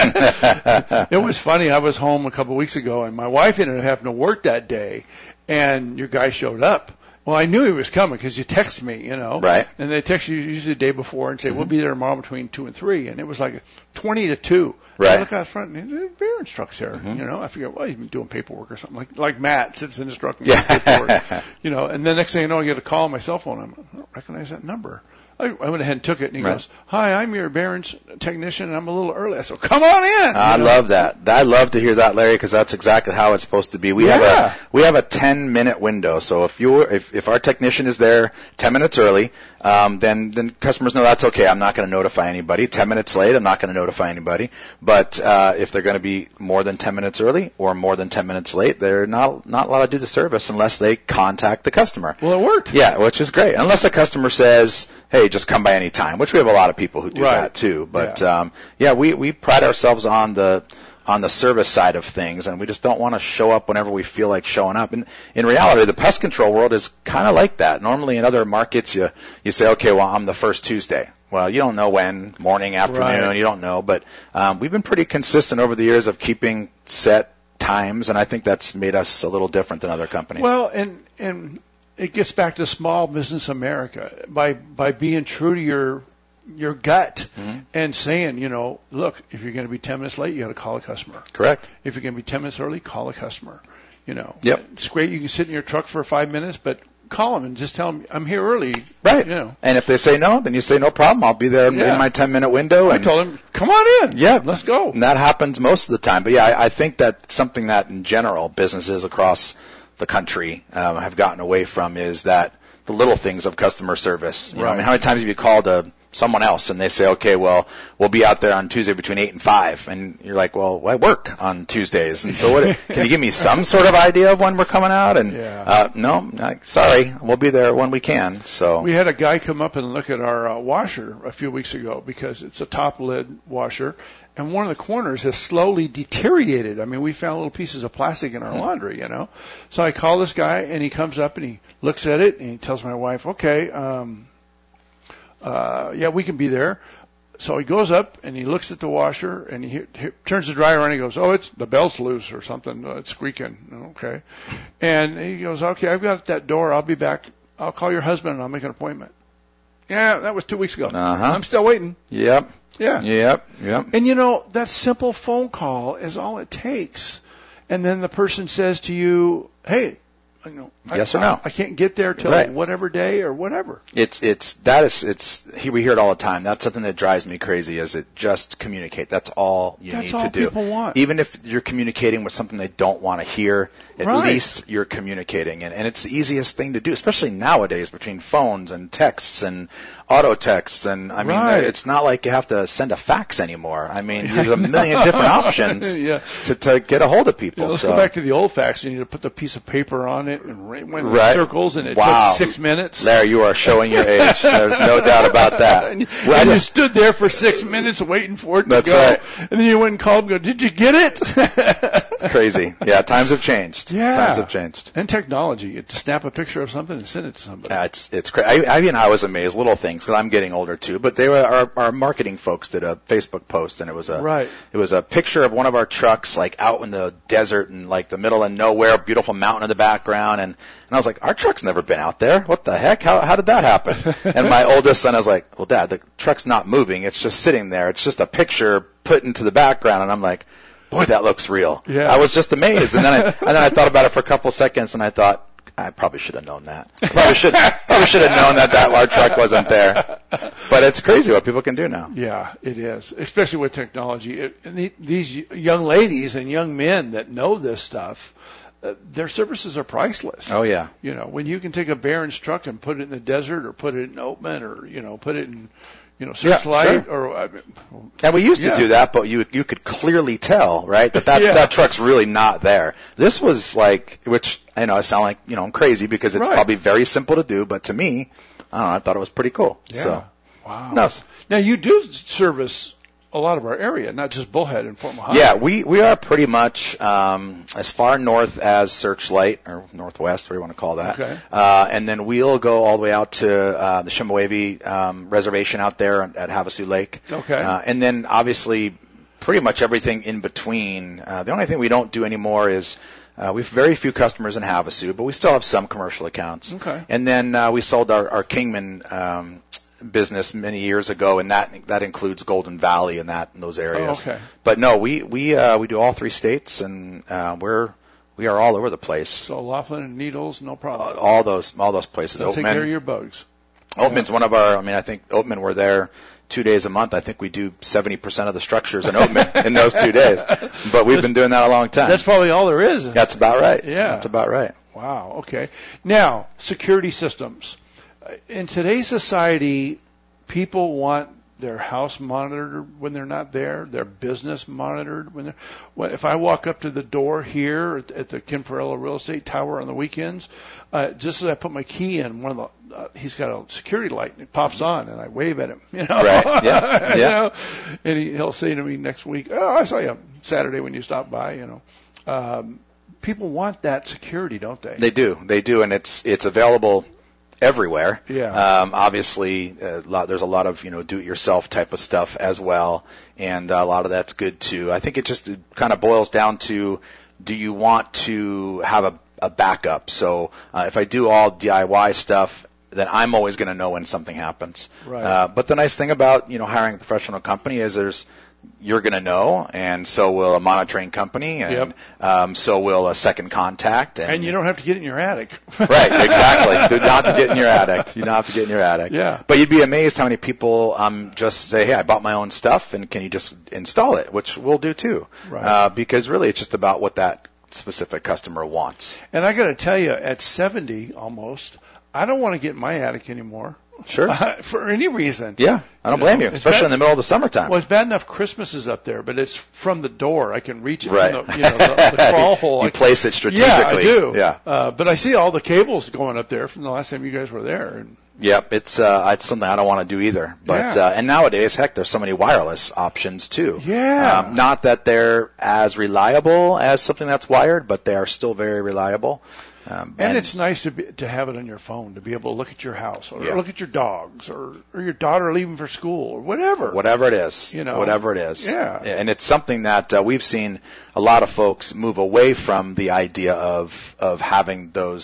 Speaker 13: but
Speaker 2: It was funny. I was home a couple of weeks ago, and my wife ended up having to work that day, and your guy showed up. Well, I knew he was coming because you text me, you know.
Speaker 13: Right.
Speaker 2: And they text you usually the day before and say, we'll be there tomorrow between two and three. And it was like twenty to two.
Speaker 13: Right.
Speaker 2: I look out front, and there's Baron's truck's here.
Speaker 13: Mhm.
Speaker 2: You know, I figure, well, he's been doing paperwork or something. Like like Matt sits in his truck and
Speaker 13: Yeah.
Speaker 2: does paperwork. You know, and then next thing you know, I get a call on my cell phone. I'm, I don't recognize that number. I, I went ahead and took it, and he
Speaker 13: Right.
Speaker 2: goes, hi, I'm your Baron's technician, and I'm a little early. I said, come on in.
Speaker 13: I
Speaker 2: You know?
Speaker 13: love that. I love to hear that, Larry, because that's exactly how it's supposed to be. We have
Speaker 2: Yeah.
Speaker 13: a we have a ten minute window. So if you if if our technician is there ten minutes early, um, then then customers know that's okay. I'm not going to notify anybody. Ten minutes late, I'm not going to notify anybody. But uh, if they're going to be more than ten minutes early or more than ten minutes late, they're not not allowed to do the service unless they contact the customer.
Speaker 2: Well, it worked.
Speaker 13: Yeah, which is great. Unless the customer says, hey, just come by any time, which we have a lot of people who do
Speaker 2: Right.
Speaker 13: that too. But
Speaker 2: Yeah.
Speaker 13: um, yeah, we, we pride ourselves on the on the service side of things, and we just don't want to show up whenever we feel like showing up. And in reality, the pest control world is kind of like that. Normally in other markets, you you say, okay, well, I'm the first Tuesday. Well, you don't know when, morning, afternoon,
Speaker 2: Right.
Speaker 13: you don't know. But um, we've been pretty consistent over the years of keeping set times, and I think that's made us a little different than other companies.
Speaker 2: Well, and and it gets back to small business America by by being true to your your gut
Speaker 13: Mhm.
Speaker 2: and saying, you know, look, if you're going to be ten minutes late, you got to call a customer.
Speaker 13: Correct.
Speaker 2: If you're going to be ten minutes early, call a customer. You know,
Speaker 13: Yep.
Speaker 2: it's great you can sit in your truck for five minutes, but call them and just tell them I'm here early.
Speaker 13: Right.
Speaker 2: You know,
Speaker 13: And if they say no, then you say no problem. I'll be there
Speaker 2: Yeah.
Speaker 13: in my ten minute window.
Speaker 2: I
Speaker 13: And
Speaker 2: told them, come on in.
Speaker 13: Yeah,
Speaker 2: let's go.
Speaker 13: And that happens most of the time. But yeah, I, I think that something that in general businesses across the country um, have gotten away from is that the little things of customer service. You know, I
Speaker 2: Right.
Speaker 13: mean, how many times have you called a someone else and they say, okay, well, we'll be out there on Tuesday between eight and five, and you're like, well, I work on Tuesdays, and so what? Can you give me some sort of idea of when we're coming out? And
Speaker 2: Yeah.
Speaker 13: uh, no, like, sorry, we'll be there when we can. So
Speaker 2: We had a guy come up and look at our uh, washer a few weeks ago because it's a top lid washer, and one of the corners has slowly deteriorated. I mean, we found little pieces of plastic in our laundry, you know. So I call this guy, and he comes up and he looks at it, and he tells my wife, okay, um, uh, yeah, we can be there. So he goes up and he looks at the washer and he, he turns the dryer on and he goes, oh, it's the belt's loose or something. Uh, it's squeaking. Okay. And he goes, okay, I've got that door. I'll be back I'll call your husband and I'll make an appointment. Yeah, that was two weeks ago.
Speaker 13: Uh-huh.
Speaker 2: I'm still waiting.
Speaker 13: Yep.
Speaker 2: Yeah.
Speaker 13: Yep. Yep.
Speaker 2: And you know, that simple phone call is all it takes. And then the person says to you, hey, you know,
Speaker 13: yes
Speaker 2: I,
Speaker 13: or no?
Speaker 2: I, I can't get there till
Speaker 13: right.
Speaker 2: whatever day or whatever.
Speaker 13: It's it's that is it's we hear it all the time. That's something that drives me crazy. Is it just communicate? That's all you
Speaker 2: That's
Speaker 13: need
Speaker 2: all
Speaker 13: to do.
Speaker 2: People want.
Speaker 13: Even if you're communicating with something they don't want to hear, at
Speaker 2: right.
Speaker 13: least you're communicating, and, and it's the easiest thing to do, especially nowadays between phones and texts and auto texts. And I mean,
Speaker 2: right.
Speaker 13: it's not like you have to send a fax anymore. I mean, there's a million different options
Speaker 2: yeah.
Speaker 13: to to get a hold of people.
Speaker 2: Yeah, let's
Speaker 13: so.
Speaker 2: go back to the old fax. You need to put the piece of paper on it and went
Speaker 13: right.
Speaker 2: circles, and it
Speaker 13: wow.
Speaker 2: took six minutes.
Speaker 13: Larry, you are showing your age. There's no doubt about that.
Speaker 2: and you, and you stood there for six minutes waiting for it
Speaker 13: That's
Speaker 2: to go.
Speaker 13: Right.
Speaker 2: And then you went and called and go, did you get it?
Speaker 13: Crazy. Yeah, times have changed.
Speaker 2: Yeah.
Speaker 13: Times have changed.
Speaker 2: And technology. You snap a picture of something and send it to somebody.
Speaker 13: Yeah, it's it's crazy. I, I mean, I was amazed. Little things, because I'm getting older too. But they were our, our marketing folks did a Facebook post, and it was a
Speaker 2: right.
Speaker 13: it was a picture of one of our trucks, like out in the desert and like the middle of nowhere, beautiful mountain in the background, and and I was like, our truck's never been out there. What the heck? How how did that happen? And my oldest son was like, well, Dad, the truck's not moving. It's just sitting there. It's just a picture put into the background. And I'm like, boy, that looks real.
Speaker 2: Yeah.
Speaker 13: I was just amazed. And then I and then I thought about it for a couple seconds, and I thought, I probably should have known that. I probably should probably should have known that that our truck wasn't there. But it's crazy what people can do now.
Speaker 2: Yeah, it is, especially with technology. It, and the, these young ladies and young men that know this stuff, uh, their services are priceless.
Speaker 13: Oh yeah.
Speaker 2: You know, when you can take a Barron's truck and put it in the desert, or put it in Oatman, or you know, put it in, you know, Searchlight,
Speaker 13: yeah, sure.
Speaker 2: or. I mean,
Speaker 13: and we used
Speaker 2: yeah.
Speaker 13: to do that, but you you could clearly tell, right, that that,
Speaker 2: yeah.
Speaker 13: that truck's really not there. This was like, which I know I sound like you know I'm crazy because it's
Speaker 2: right.
Speaker 13: probably very simple to do, but to me, I don't know, I thought it was pretty cool.
Speaker 2: Yeah.
Speaker 13: So.
Speaker 2: Wow.
Speaker 13: No.
Speaker 2: Now you do service a lot of our area, not just Bullhead and Fort Mojave.
Speaker 13: Yeah, we, we are pretty much um, as far north as Searchlight, or northwest, whatever you want to call that.
Speaker 2: Okay.
Speaker 13: Uh, and then we'll go all the way out to uh, the Chemehuevi um, reservation out there at Havasu Lake.
Speaker 2: Okay.
Speaker 13: Uh, and then obviously pretty much everything in between. Uh, the only thing we don't do anymore is uh, we have very few customers in Havasu, but we still have some commercial accounts.
Speaker 2: Okay.
Speaker 13: And then uh, we sold our, our Kingman um, business many years ago, and that that includes Golden Valley and that in those areas.
Speaker 2: Oh, okay.
Speaker 13: But no, we we uh, we do all three states, and uh, we're we are all over the place.
Speaker 2: So Laughlin and Needles, no problem.
Speaker 13: Uh, all those all those places.
Speaker 2: They'll
Speaker 13: Oatman,
Speaker 2: take care of your bugs.
Speaker 13: Oatman's yeah. one of our. I mean, I think Oatman we're there two days a month. I think we do seventy percent of the structures in Oatman in those two days. But we've been doing that a long time.
Speaker 2: That's probably all there is.
Speaker 13: That's about right.
Speaker 2: Yeah,
Speaker 13: that's about right.
Speaker 2: Wow. Okay. Now, security systems. In today's society, people want their house monitored when they're not there, their business monitored when they're. When, if I walk up to the door here at, at the Ken Perella Real Estate Tower on the weekends, uh, just as I put my key in, one of the uh, he's got a security light and it pops on, and I wave at him. You know,
Speaker 13: right? Yeah,
Speaker 2: you
Speaker 13: yeah.
Speaker 2: know? And he, he'll say to me next week, "Oh, I saw you Saturday when you stopped by." You know. Um, people want that security, don't they?
Speaker 13: They do. They do, and it's it's available everywhere.
Speaker 2: Yeah.
Speaker 13: Um, obviously, a lot, there's a lot of you know do-it-yourself type of stuff as well, and a lot of that's good too. I think it just it kind of boils down to, do you want to have a, a backup? So uh, if I do all D I Y stuff, then I'm always going to know when something happens.
Speaker 2: Right.
Speaker 13: Uh, but the nice thing about you know hiring a professional company is there's you're going to know, and so will a monitoring company, and
Speaker 2: yep.
Speaker 13: um, so will a second contact. And,
Speaker 2: and you don't have to get in your attic.
Speaker 13: Right, exactly. You don't have to get in your attic. You don't have to get in your attic.
Speaker 2: Yeah.
Speaker 13: But you'd be amazed how many people um, just say, hey, I bought my own stuff, and can you just install it, which we'll do too.
Speaker 2: Right.
Speaker 13: Uh, because really it's just about what that specific customer wants.
Speaker 2: And I got to tell you, at seventy almost, I don't want to get in my attic anymore.
Speaker 13: Sure.
Speaker 2: Uh, for any reason.
Speaker 13: Yeah, I don't
Speaker 2: you
Speaker 13: blame
Speaker 2: know,
Speaker 13: you, especially
Speaker 2: bad,
Speaker 13: in the middle of the summertime.
Speaker 2: Well, it's bad enough Christmas is up there, but it's from the door. I can reach it
Speaker 13: right.
Speaker 2: from the, you know, the, the crawl hole.
Speaker 13: You
Speaker 2: I can,
Speaker 13: place it strategically.
Speaker 2: Yeah, I do.
Speaker 13: Yeah.
Speaker 2: Uh, but I see all the cables going up there from the last time you guys were there. And
Speaker 13: Yep, it's uh, it's something I don't want to do either. But
Speaker 2: yeah.
Speaker 13: uh, and nowadays, heck, there's so many wireless options too.
Speaker 2: Yeah.
Speaker 13: Um, not that they're as reliable as something that's wired, but they are still very reliable. Um,
Speaker 2: and, and it's nice to be, to have it on your phone, to be able to look at your house or
Speaker 13: yeah.
Speaker 2: look at your dogs or, or your daughter leaving for school or whatever.
Speaker 13: Whatever it is.
Speaker 2: You know.
Speaker 13: Whatever it is.
Speaker 2: Yeah.
Speaker 13: And it's something that uh, we've seen a lot of folks move away from the idea of of having those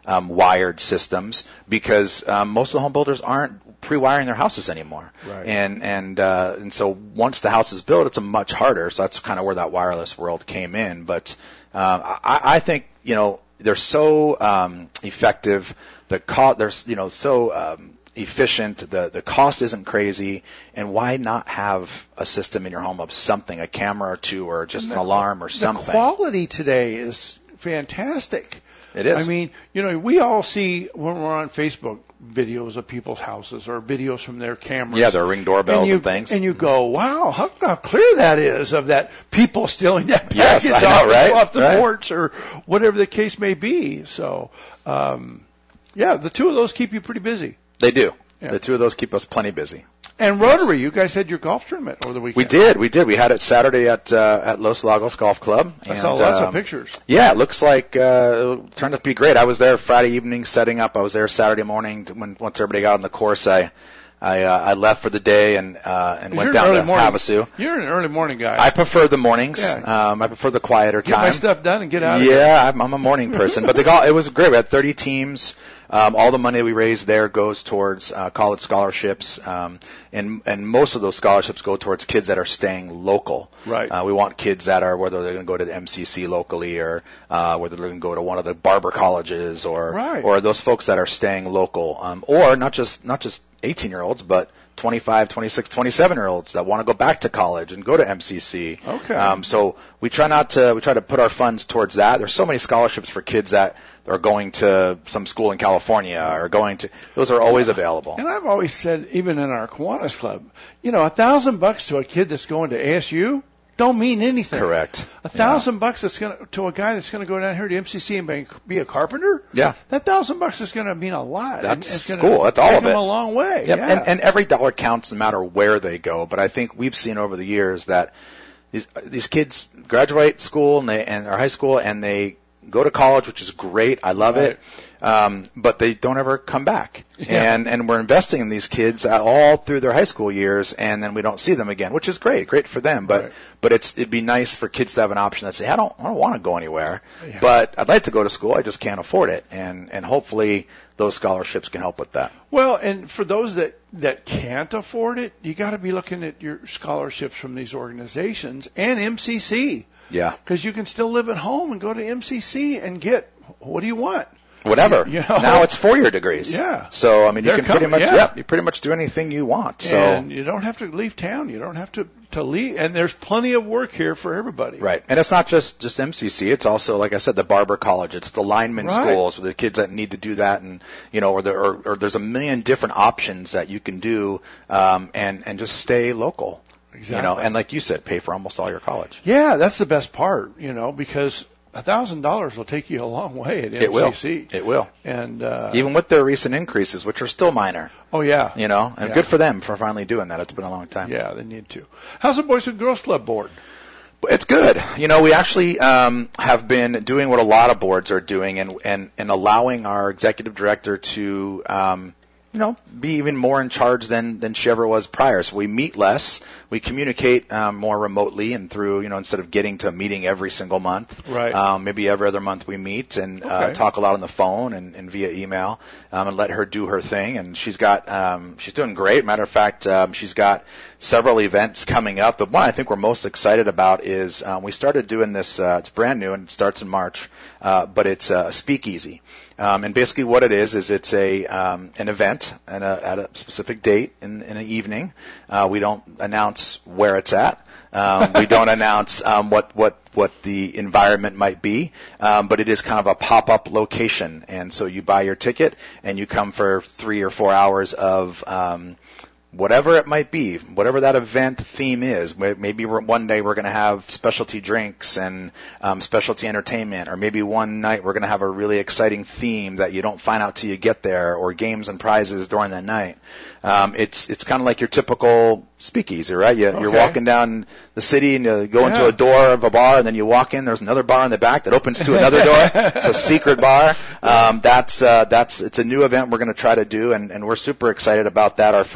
Speaker 13: um, wired systems because um, most of the home builders aren't pre-wiring their houses anymore.
Speaker 2: Right.
Speaker 13: And and uh, and so once the house is built, it's a much harder. So that's kind of where that wireless world came in. But um, I, I think you know they're so um, effective. The co- they're you know so um, efficient. The the cost isn't crazy. And why not have a system in your home of something, a camera or two, or just
Speaker 2: the,
Speaker 13: an alarm or something?
Speaker 2: The quality today is fantastic.
Speaker 13: It is.
Speaker 2: I mean, you know, we all see when we're on Facebook videos of people's houses or videos from their cameras.
Speaker 13: Yeah, their Ring doorbells
Speaker 2: and, you,
Speaker 13: and things.
Speaker 2: And you go, wow, how, how clear that is of that people stealing that package
Speaker 13: yes, I know,
Speaker 2: off,
Speaker 13: right?
Speaker 2: off the
Speaker 13: right.
Speaker 2: porch or whatever the case may be. So, um, yeah, the two of those keep you pretty busy.
Speaker 13: They do.
Speaker 2: Yeah.
Speaker 13: The two of those keep us plenty busy.
Speaker 2: And Rotary, you guys had your golf tournament over the weekend.
Speaker 13: We did, we did. We had it Saturday at uh, at Los Lagos Golf Club.
Speaker 2: I
Speaker 13: and,
Speaker 2: saw lots
Speaker 13: um,
Speaker 2: of pictures.
Speaker 13: Yeah, it looks like uh, it turned out to be great. I was there Friday evening setting up. I was there Saturday morning when once everybody got on the course. I I, uh, I left for the day and uh, and went down to
Speaker 2: morning,
Speaker 13: Havasu.
Speaker 2: You're an early morning guy.
Speaker 13: I prefer the mornings.
Speaker 2: Yeah.
Speaker 13: Um, I prefer the quieter
Speaker 2: Get
Speaker 13: time.
Speaker 2: my stuff done and get out of
Speaker 13: yeah,
Speaker 2: here.
Speaker 13: Yeah, I'm, I'm a morning person. But the golf, it was great. We had thirty teams. Um, all the money that we raise there goes towards uh, college scholarships, um, and and most of those scholarships go towards kids that are staying local.
Speaker 2: Right.
Speaker 13: Uh, we want kids that are whether they're going to go to the M C C locally or uh, whether they're going to go to one of the barber colleges or
Speaker 2: right.
Speaker 13: or those folks that are staying local, um, or not just not just eighteen-year-olds, but twenty-five, twenty-six, twenty-seven-year-olds that want to go back to college and go to M C C.
Speaker 2: Okay.
Speaker 13: Um, so we try not to we try to put our funds towards that. There's so many scholarships for kids that are going to some school in California or going to those are always available.
Speaker 2: And I've always said, even in our Kiwanis Club, you know, a thousand bucks to a kid that's going to A S U don't mean anything.
Speaker 13: Correct.
Speaker 2: A thousand yeah. bucks that's going to, to a guy that's going to go down here to M C C and be, be a carpenter.
Speaker 13: Yeah.
Speaker 2: That thousand bucks is going to mean a lot.
Speaker 13: That's
Speaker 2: it's going
Speaker 13: cool. That's all of it.
Speaker 2: Him a long way.
Speaker 13: Yep.
Speaker 2: Yeah.
Speaker 13: And, and every dollar counts no matter where they go. But I think we've seen over the years that these these kids graduate school and they and or high school and they go to college, which is great. I love
Speaker 2: right.
Speaker 13: it. Um, but they don't ever come back.
Speaker 2: Yeah.
Speaker 13: And and we're investing in these kids all through their high school years, and then we don't see them again, which is great, great for them. But
Speaker 2: right.
Speaker 13: but it's it'd be nice for kids to have an option that say, I don't I don't want to go anywhere,
Speaker 2: yeah.
Speaker 13: but I'd like to go to school. I just can't afford it. And and hopefully those scholarships can help with that.
Speaker 2: Well, and for those that that can't afford it, you got to be looking at your scholarships from these organizations and M C C.
Speaker 13: Yeah.
Speaker 2: Because you can still live at home and go to M C C and get, what do you want?
Speaker 13: Whatever.
Speaker 2: You know?
Speaker 13: Now it's four-year degrees.
Speaker 2: Yeah.
Speaker 13: So I mean, you
Speaker 2: They're
Speaker 13: can
Speaker 2: coming,
Speaker 13: pretty much
Speaker 2: yeah.
Speaker 13: yeah, you pretty much do anything you want. So
Speaker 2: and you don't have to leave town. You don't have to, to leave. And there's plenty of work here for everybody.
Speaker 13: Right. And it's not just just M C C. It's also, like I said, the barber college. It's the lineman
Speaker 2: right.
Speaker 13: schools for the kids that need to do that, and you know, or there or, or there's a million different options that you can do, um, and and just stay local.
Speaker 2: Exactly.
Speaker 13: You know, and like you said, pay for almost all your college.
Speaker 2: Yeah, that's the best part. You know, because A thousand dollars will take you a long way at
Speaker 13: it
Speaker 2: M C
Speaker 13: C. Will. It will.
Speaker 2: And uh,
Speaker 13: even with their recent increases, which are still minor.
Speaker 2: Oh yeah.
Speaker 13: You know, and
Speaker 2: yeah.
Speaker 13: good for them for finally doing that. It's been a long time.
Speaker 2: Yeah, they need to. How's the Boys and Girls Club board?
Speaker 13: It's good. You know, we actually um, have been doing what a lot of boards are doing, and and and allowing our executive director to. Um, you know, be even more in charge than, than she ever was prior. So we meet less. We communicate um, more remotely and through, you know, instead of getting to a meeting every single month.
Speaker 2: Right.
Speaker 13: Um, maybe every other month we meet and
Speaker 2: okay.
Speaker 13: uh, talk a lot on the phone and, and via email um, and let her do her thing. And she's got, um, she's doing great. Matter of fact, um, she's got several events coming up. The one I think we're most excited about is um, we started doing this, uh, it's brand new and it starts in March, uh, but it's a uh, speakeasy. Um, and basically what it is, is it's a um, an event and a, at a specific date in, in an evening. Uh, we don't announce where it's at. Um, we don't announce um, what, what, what the environment might be, um, but it is kind of a pop-up location. And so you buy your ticket and you come for three or four hours of um, whatever it might be, whatever that event theme is. Maybe we're, one day we're going to have specialty drinks and um, specialty entertainment, or maybe one night we're going to have a really exciting theme that you don't find out till you get there, or games and prizes during the night. Um, it's it's kind of like your typical speakeasy, right? You, okay. You're walking down the city and you go yeah. into a door of a bar, and then you walk in. There's another bar in the back that opens to another door. It's a secret bar. Um, that's uh, that's it's a new event we're going to try to do, and, and we're super excited about that. Our first one is.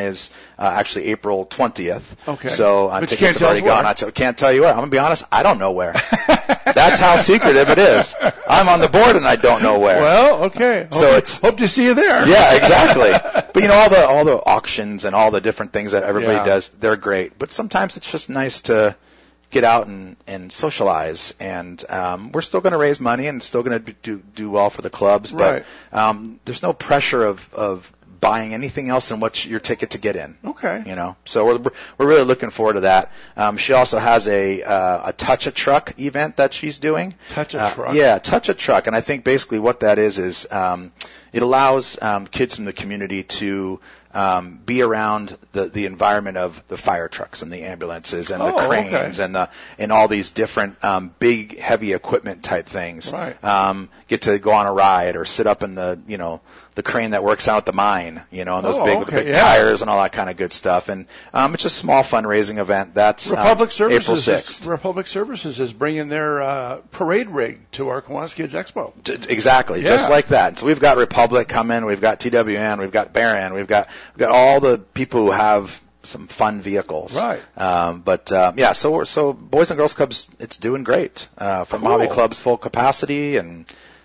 Speaker 13: is uh, actually April twentieth.
Speaker 2: Okay.
Speaker 13: So uh,
Speaker 2: but
Speaker 13: tickets
Speaker 2: you can't
Speaker 13: have
Speaker 2: tell
Speaker 13: already
Speaker 2: us
Speaker 13: gone.
Speaker 2: where.
Speaker 13: I t- can't tell you where. I'm going to be honest, I don't know where. That's how secretive it is. I'm on the board and I don't know where.
Speaker 2: Well, okay. Hope
Speaker 13: So
Speaker 2: to,
Speaker 13: it's
Speaker 2: hope to see you there.
Speaker 13: Yeah, exactly. But you know, all the all the auctions and all the different things that everybody
Speaker 2: Yeah.
Speaker 13: does, they're great. But sometimes it's just nice to get out and, and socialize. And um, we're still going to raise money and still going to do do well for the clubs. But
Speaker 2: Right.
Speaker 13: um, there's no pressure of of buying anything else than what's your ticket to get in.
Speaker 2: Okay.
Speaker 13: You know, so we're we're really looking forward to that. Um, she also has a uh, a Touch a Truck event that she's doing.
Speaker 2: Touch a
Speaker 13: Uh,
Speaker 2: Truck.
Speaker 13: Yeah, Touch a Truck, and I think basically what that is is um, it allows um, kids from the community to um, be around the the environment of the fire trucks and the ambulances and the
Speaker 2: Oh,
Speaker 13: cranes
Speaker 2: okay.
Speaker 13: and the and all these different um, big heavy equipment type things.
Speaker 2: Right.
Speaker 13: Um, get to go on a ride or sit up in the you know the crane that works out at the mine, you know, and those
Speaker 2: Oh,
Speaker 13: big with the
Speaker 2: okay,
Speaker 13: big
Speaker 2: yeah.
Speaker 13: tires and all that kind of good stuff. And um, it's a small fundraising event. That's
Speaker 2: Republic
Speaker 13: um,
Speaker 2: Services.
Speaker 13: April sixth.
Speaker 2: Is, Republic Services is bringing their uh, parade rig to our Kiwanis Kids Expo.
Speaker 13: D- Exactly,
Speaker 2: Yeah.
Speaker 13: just like that. So we've got Republic coming, we've got T W N, we've got Barron, we've got we've got all the people who have some fun vehicles.
Speaker 2: Right.
Speaker 13: Um, but um, yeah, so we're, so Boys and Girls Clubs, it's doing great. Uh, from
Speaker 2: Cool.
Speaker 13: Mojave Club's full capacity, and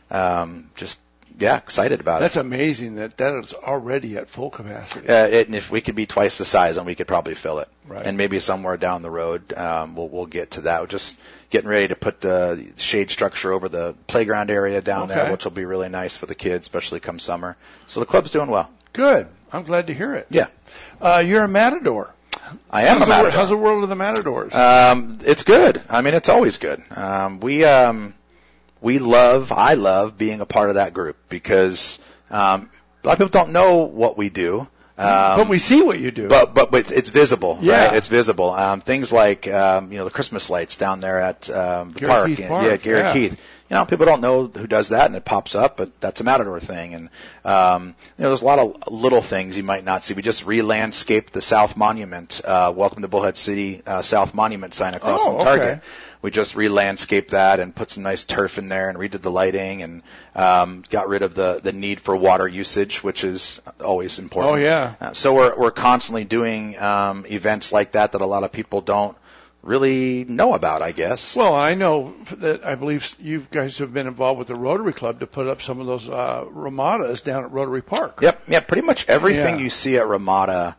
Speaker 13: um, just yeah, excited about
Speaker 2: That's
Speaker 13: it.
Speaker 2: amazing that that is already at full capacity.
Speaker 13: Uh, it. And if we could be twice the size, then we could probably fill it.
Speaker 2: Right.
Speaker 13: And maybe somewhere down the road, um, we'll we'll get to that. We're just getting ready to put the shade structure over the playground area down
Speaker 2: Okay.
Speaker 13: there, which will be really nice for the kids, especially come summer. So the club's doing well.
Speaker 2: Good. I'm glad to hear it.
Speaker 13: Yeah.
Speaker 2: Uh, you're a Matador.
Speaker 13: I am
Speaker 2: how's
Speaker 13: a Matador.
Speaker 2: The, wor- how's the world of the Matadors?
Speaker 13: Um, it's good. I mean, it's always good. Um, we um, we love, I love being a part of that group because um, a lot of people don't know what we do. Um,
Speaker 2: but we see what you do.
Speaker 13: But but, but it's visible,
Speaker 2: Yeah.
Speaker 13: right? It's visible. Um, things like um, you know the Christmas lights down there at um, the
Speaker 2: Gary
Speaker 13: park.
Speaker 2: Keith
Speaker 13: Yeah,
Speaker 2: Park,
Speaker 13: Yeah, Gary
Speaker 2: yeah.
Speaker 13: Keith. You know, people don't know who does that, and it pops up, but that's a Matador thing. And um, you know, there's a lot of little things you might not see. We just re-landscaped the South Monument. Uh, Welcome to Bullhead City uh, South Monument sign across
Speaker 2: Oh,
Speaker 13: from Target.
Speaker 2: okay.
Speaker 13: We just re-landscaped that and put some nice turf in there and redid the lighting and um, got rid of the, the need for water usage, which is always important.
Speaker 2: Oh, yeah.
Speaker 13: Uh, so we're we're constantly doing um, events like that that a lot of people don't really know about, I guess.
Speaker 2: Well, I know that I believe you guys have been involved with the Rotary Club to put up some of those uh, Ramadas down at Rotary Park.
Speaker 13: Yep, yeah, pretty much everything
Speaker 2: Yeah.
Speaker 13: you see at Ramada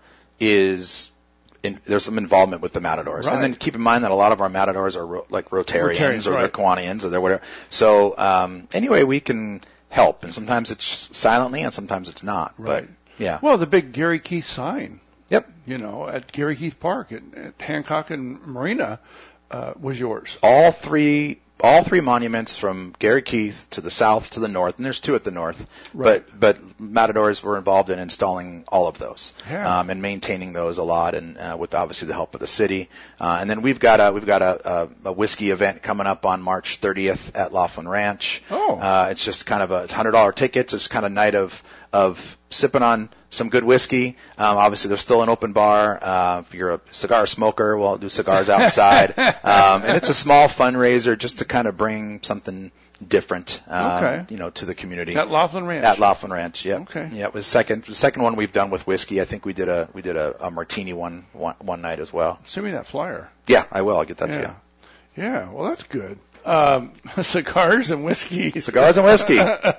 Speaker 13: is in, there's some involvement with the Matadors.
Speaker 2: Right.
Speaker 13: And then keep in mind that a lot of our Matadors are ro- like Rotarians,
Speaker 2: Rotarians,
Speaker 13: or
Speaker 2: right.
Speaker 13: they're Kiwanians or they're whatever. So um, anyway, we can help, and sometimes it's silently and sometimes it's not.
Speaker 2: Right.
Speaker 13: But yeah.
Speaker 2: Well, the big Gary Keith sign.
Speaker 13: Yep.
Speaker 2: You know, at Gary Keith Park at, at Hancock and Marina uh, was yours.
Speaker 13: all three all three monuments from Gary Keith to the south to the north, and there's two at the north.
Speaker 2: Right.
Speaker 13: But but Matadors were involved in installing all of those
Speaker 2: Yeah.
Speaker 13: um, and maintaining those a lot, and uh, with obviously the help of the city. Uh, and then we've got a we've got a, a, a whiskey event coming up on March thirtieth at Laughlin Ranch.
Speaker 2: Oh.
Speaker 13: Uh, it's just kind of a it's one hundred dollars tickets. It's kind of a night of of sipping on some good whiskey. Um, obviously, there's still an open bar. Uh, if you're a cigar smoker, we'll do cigars outside. um, and it's a small fundraiser just to kind of bring something different, um,
Speaker 2: Okay.
Speaker 13: you know, to the community.
Speaker 2: At Laughlin Ranch.
Speaker 13: At Laughlin Ranch, yeah.
Speaker 2: Okay.
Speaker 13: Yeah, it was second the second one we've done with whiskey. I think we did a we did a, a martini one, one one night as well.
Speaker 2: Send me that flyer.
Speaker 13: Yeah, I will. I'll get that
Speaker 2: yeah.
Speaker 13: to you.
Speaker 2: Yeah, well, that's good. Um, cigars and whiskey.
Speaker 13: Cigars and whiskey.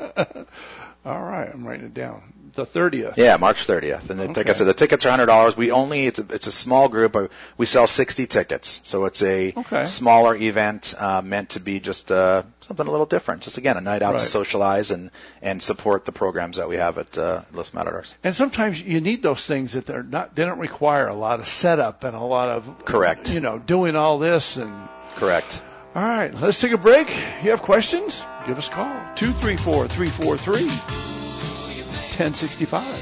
Speaker 2: All right, I'm writing it down. The thirtieth.
Speaker 13: Yeah, March thirtieth. And the, like I
Speaker 2: Okay.
Speaker 13: said, the tickets are one hundred dollars. We only, it's a, it's a small group. Uh, We sell sixty tickets. So it's a
Speaker 2: Okay.
Speaker 13: smaller event uh, meant to be just uh, something a little different. Just, again, a night out to
Speaker 2: Right.
Speaker 13: socialize and, and support the programs that we have at uh, Los Matadors.
Speaker 2: And sometimes you need those things that they're not. They don't require a lot of setup and a lot of
Speaker 13: Correct.
Speaker 2: You know, doing all this and.
Speaker 13: Correct.
Speaker 2: All right, let's take a break. You have questions? Give us a call. two three four, three four three, one zero six five.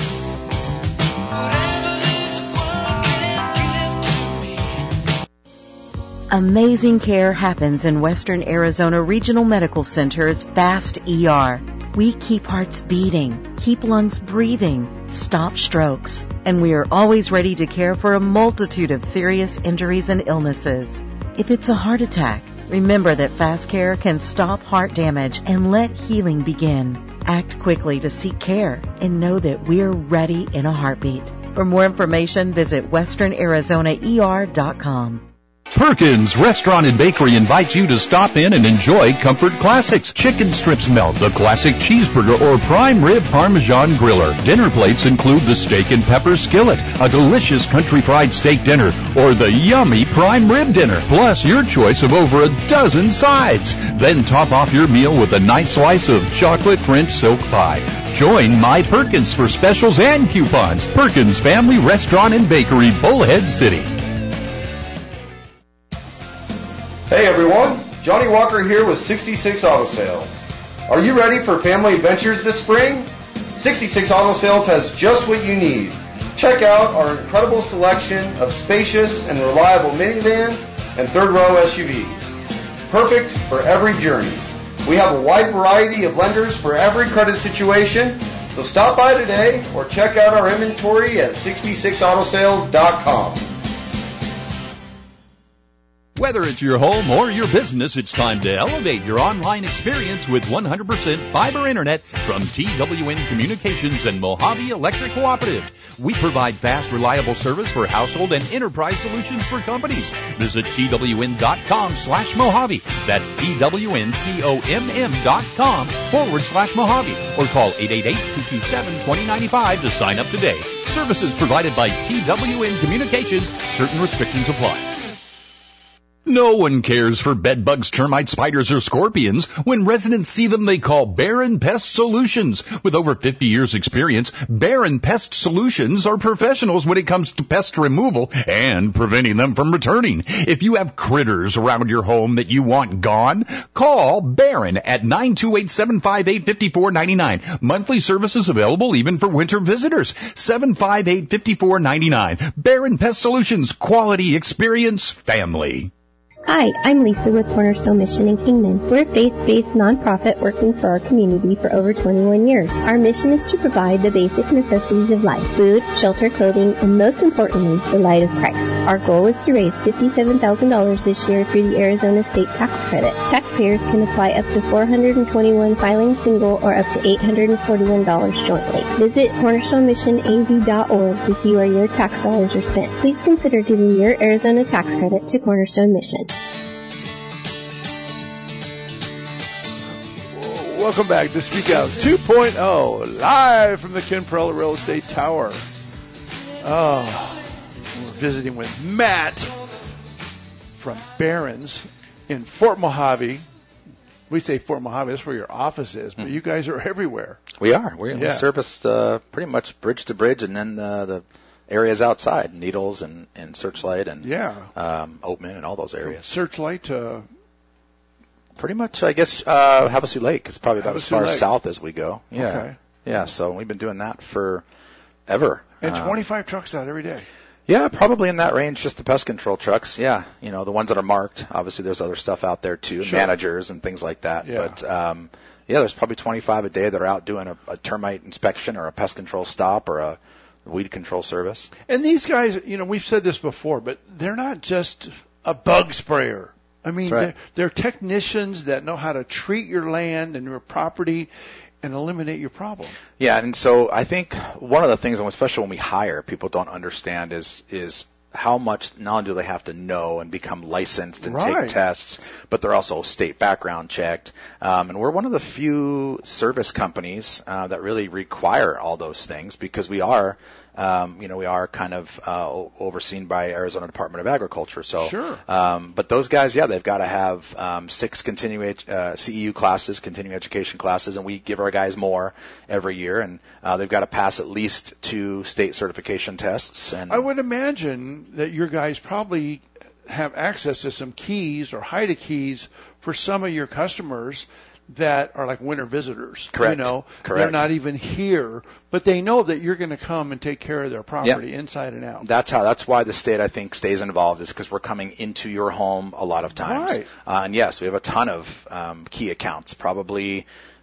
Speaker 11: Amazing care happens in Western Arizona Regional Medical Center's FAST E R. We keep hearts beating, keep lungs breathing, stop strokes, and we are always ready to care for a multitude of serious injuries and illnesses. If it's a heart attack, remember that Fast Care can stop heart damage and let healing begin. Act quickly to seek care and know that we're ready in a heartbeat. For more information, visit western arizona e r dot com.
Speaker 14: Perkins Restaurant and Bakery invites you to stop in and enjoy Comfort Classics. Chicken strips melt, the classic cheeseburger, or prime rib Parmesan griller. Dinner plates include the steak and pepper skillet, a delicious country fried steak dinner, or the yummy prime rib dinner, plus your choice of over a dozen sides. Then top off your meal with a nice slice of chocolate French silk pie. Join My Perkins for specials and coupons. Perkins Family Restaurant and Bakery, Bullhead City.
Speaker 15: Hey everyone, Johnny Walker here with sixty-six Auto Sales. Are you ready for family adventures this spring? sixty-six Auto Sales has just what you need. Check out our incredible selection of spacious and reliable minivans and third row S U Vs. Perfect for every journey. We have a wide variety of lenders for every credit situation, so stop by today or check out our inventory at sixty-six auto sales dot com.
Speaker 14: Whether it's your home or your business, it's time to elevate your online experience with one hundred percent fiber internet from T W N Communications and Mojave Electric Cooperative. We provide fast, reliable service for household and enterprise solutions for companies. Visit T W N dot com slash Mojave. That's T W N C O M M dot com forward slash Mojave. Or call eight eight eight, two two seven, two zero nine five to sign up today. Services provided by T W N Communications. Certain restrictions apply. No one cares for bed bugs, termites, spiders, or scorpions. When residents see them, they call Barron Pest Solutions. With over fifty years experience, Barron Pest Solutions are professionals when it comes to pest removal and preventing them from returning. If you have critters around your home that you want gone, call Barron at nine two eight, seven five eight, five four nine nine. Monthly services available even for winter visitors. seven five eight, five four nine nine. Barron Pest Solutions. Quality, experience, family.
Speaker 6: Hi, I'm Lisa with Cornerstone Mission in Kingman. We're a faith-based nonprofit working for our community for over twenty-one years. Our mission is to provide the basic necessities of life: food, shelter, clothing, and most importantly, the light of Christ. Our goal is to raise fifty-seven thousand dollars this year through the Arizona State Tax Credit. Taxpayers can apply up to four hundred twenty-one filing single or up to eight hundred forty-one dollars jointly. Visit cornerstone mission a z dot org to see where your tax dollars are spent. Please consider giving your Arizona tax credit to Cornerstone Mission.
Speaker 2: Welcome back to Speak Out two point oh, live from the Ken Perella Real Estate Tower. Oh, we're visiting with Matt from Barron's in Fort Mojave. We say Fort Mojave, that's where your office is, but you guys are everywhere.
Speaker 13: We are. We,
Speaker 2: yeah.
Speaker 13: we service uh, pretty much bridge to bridge, and then uh, the areas outside, Needles and, and Searchlight and
Speaker 2: yeah.
Speaker 13: um, Oatman and all those areas.
Speaker 2: From Searchlight to...
Speaker 13: Pretty much, I guess, uh, Havasu Lake is probably about
Speaker 2: Havasu
Speaker 13: as far
Speaker 2: Lake.
Speaker 13: south as we go. Yeah.
Speaker 2: Okay.
Speaker 13: Yeah, so we've been doing that for ever.
Speaker 2: And
Speaker 13: um,
Speaker 2: twenty-five trucks out every day.
Speaker 13: Yeah, probably in that range, just the pest control trucks. Yeah, you know, the ones that are marked. Obviously, there's other stuff out there, too,
Speaker 2: Sure.
Speaker 13: managers and things like that.
Speaker 2: Yeah.
Speaker 13: But, um, yeah, there's probably twenty-five a day that are out doing a, a termite inspection or a pest control stop or a weed control service.
Speaker 2: And these guys, you know, we've said this before, but they're not just a bug sprayer. I mean,
Speaker 13: Right.
Speaker 2: they're, they're technicians that know how to treat your land and your property and eliminate your problem.
Speaker 13: Yeah, and so I think one of the things, and especially when we hire, people don't understand is is how much not only do they have to know and become licensed and
Speaker 2: Right.
Speaker 13: take tests, but they're also state background checked. Um, and we're one of the few service companies uh, that really require all those things because we are, um, you know, we are kind of uh, overseen by Arizona Department of Agriculture. So,
Speaker 2: Sure.
Speaker 13: um, but those guys, yeah, they've got to have um, six continuing uh, C E U classes, continuing education classes, and we give our guys more every year, and uh, they've got to pass at least two state certification tests. And
Speaker 2: I would imagine that your guys probably have access to some keys or H I D A keys for some of your customers that are like winter visitors.
Speaker 13: Correct.
Speaker 2: You know,
Speaker 13: Correct.
Speaker 2: they're not even here, but they know that you're going to come and take care of their property inside and out.
Speaker 13: That's how. That's why the state, I think, stays involved, is because we're coming into your home a lot of times.
Speaker 2: Right.
Speaker 13: Uh, and yes, we have a ton of um, key accounts, probably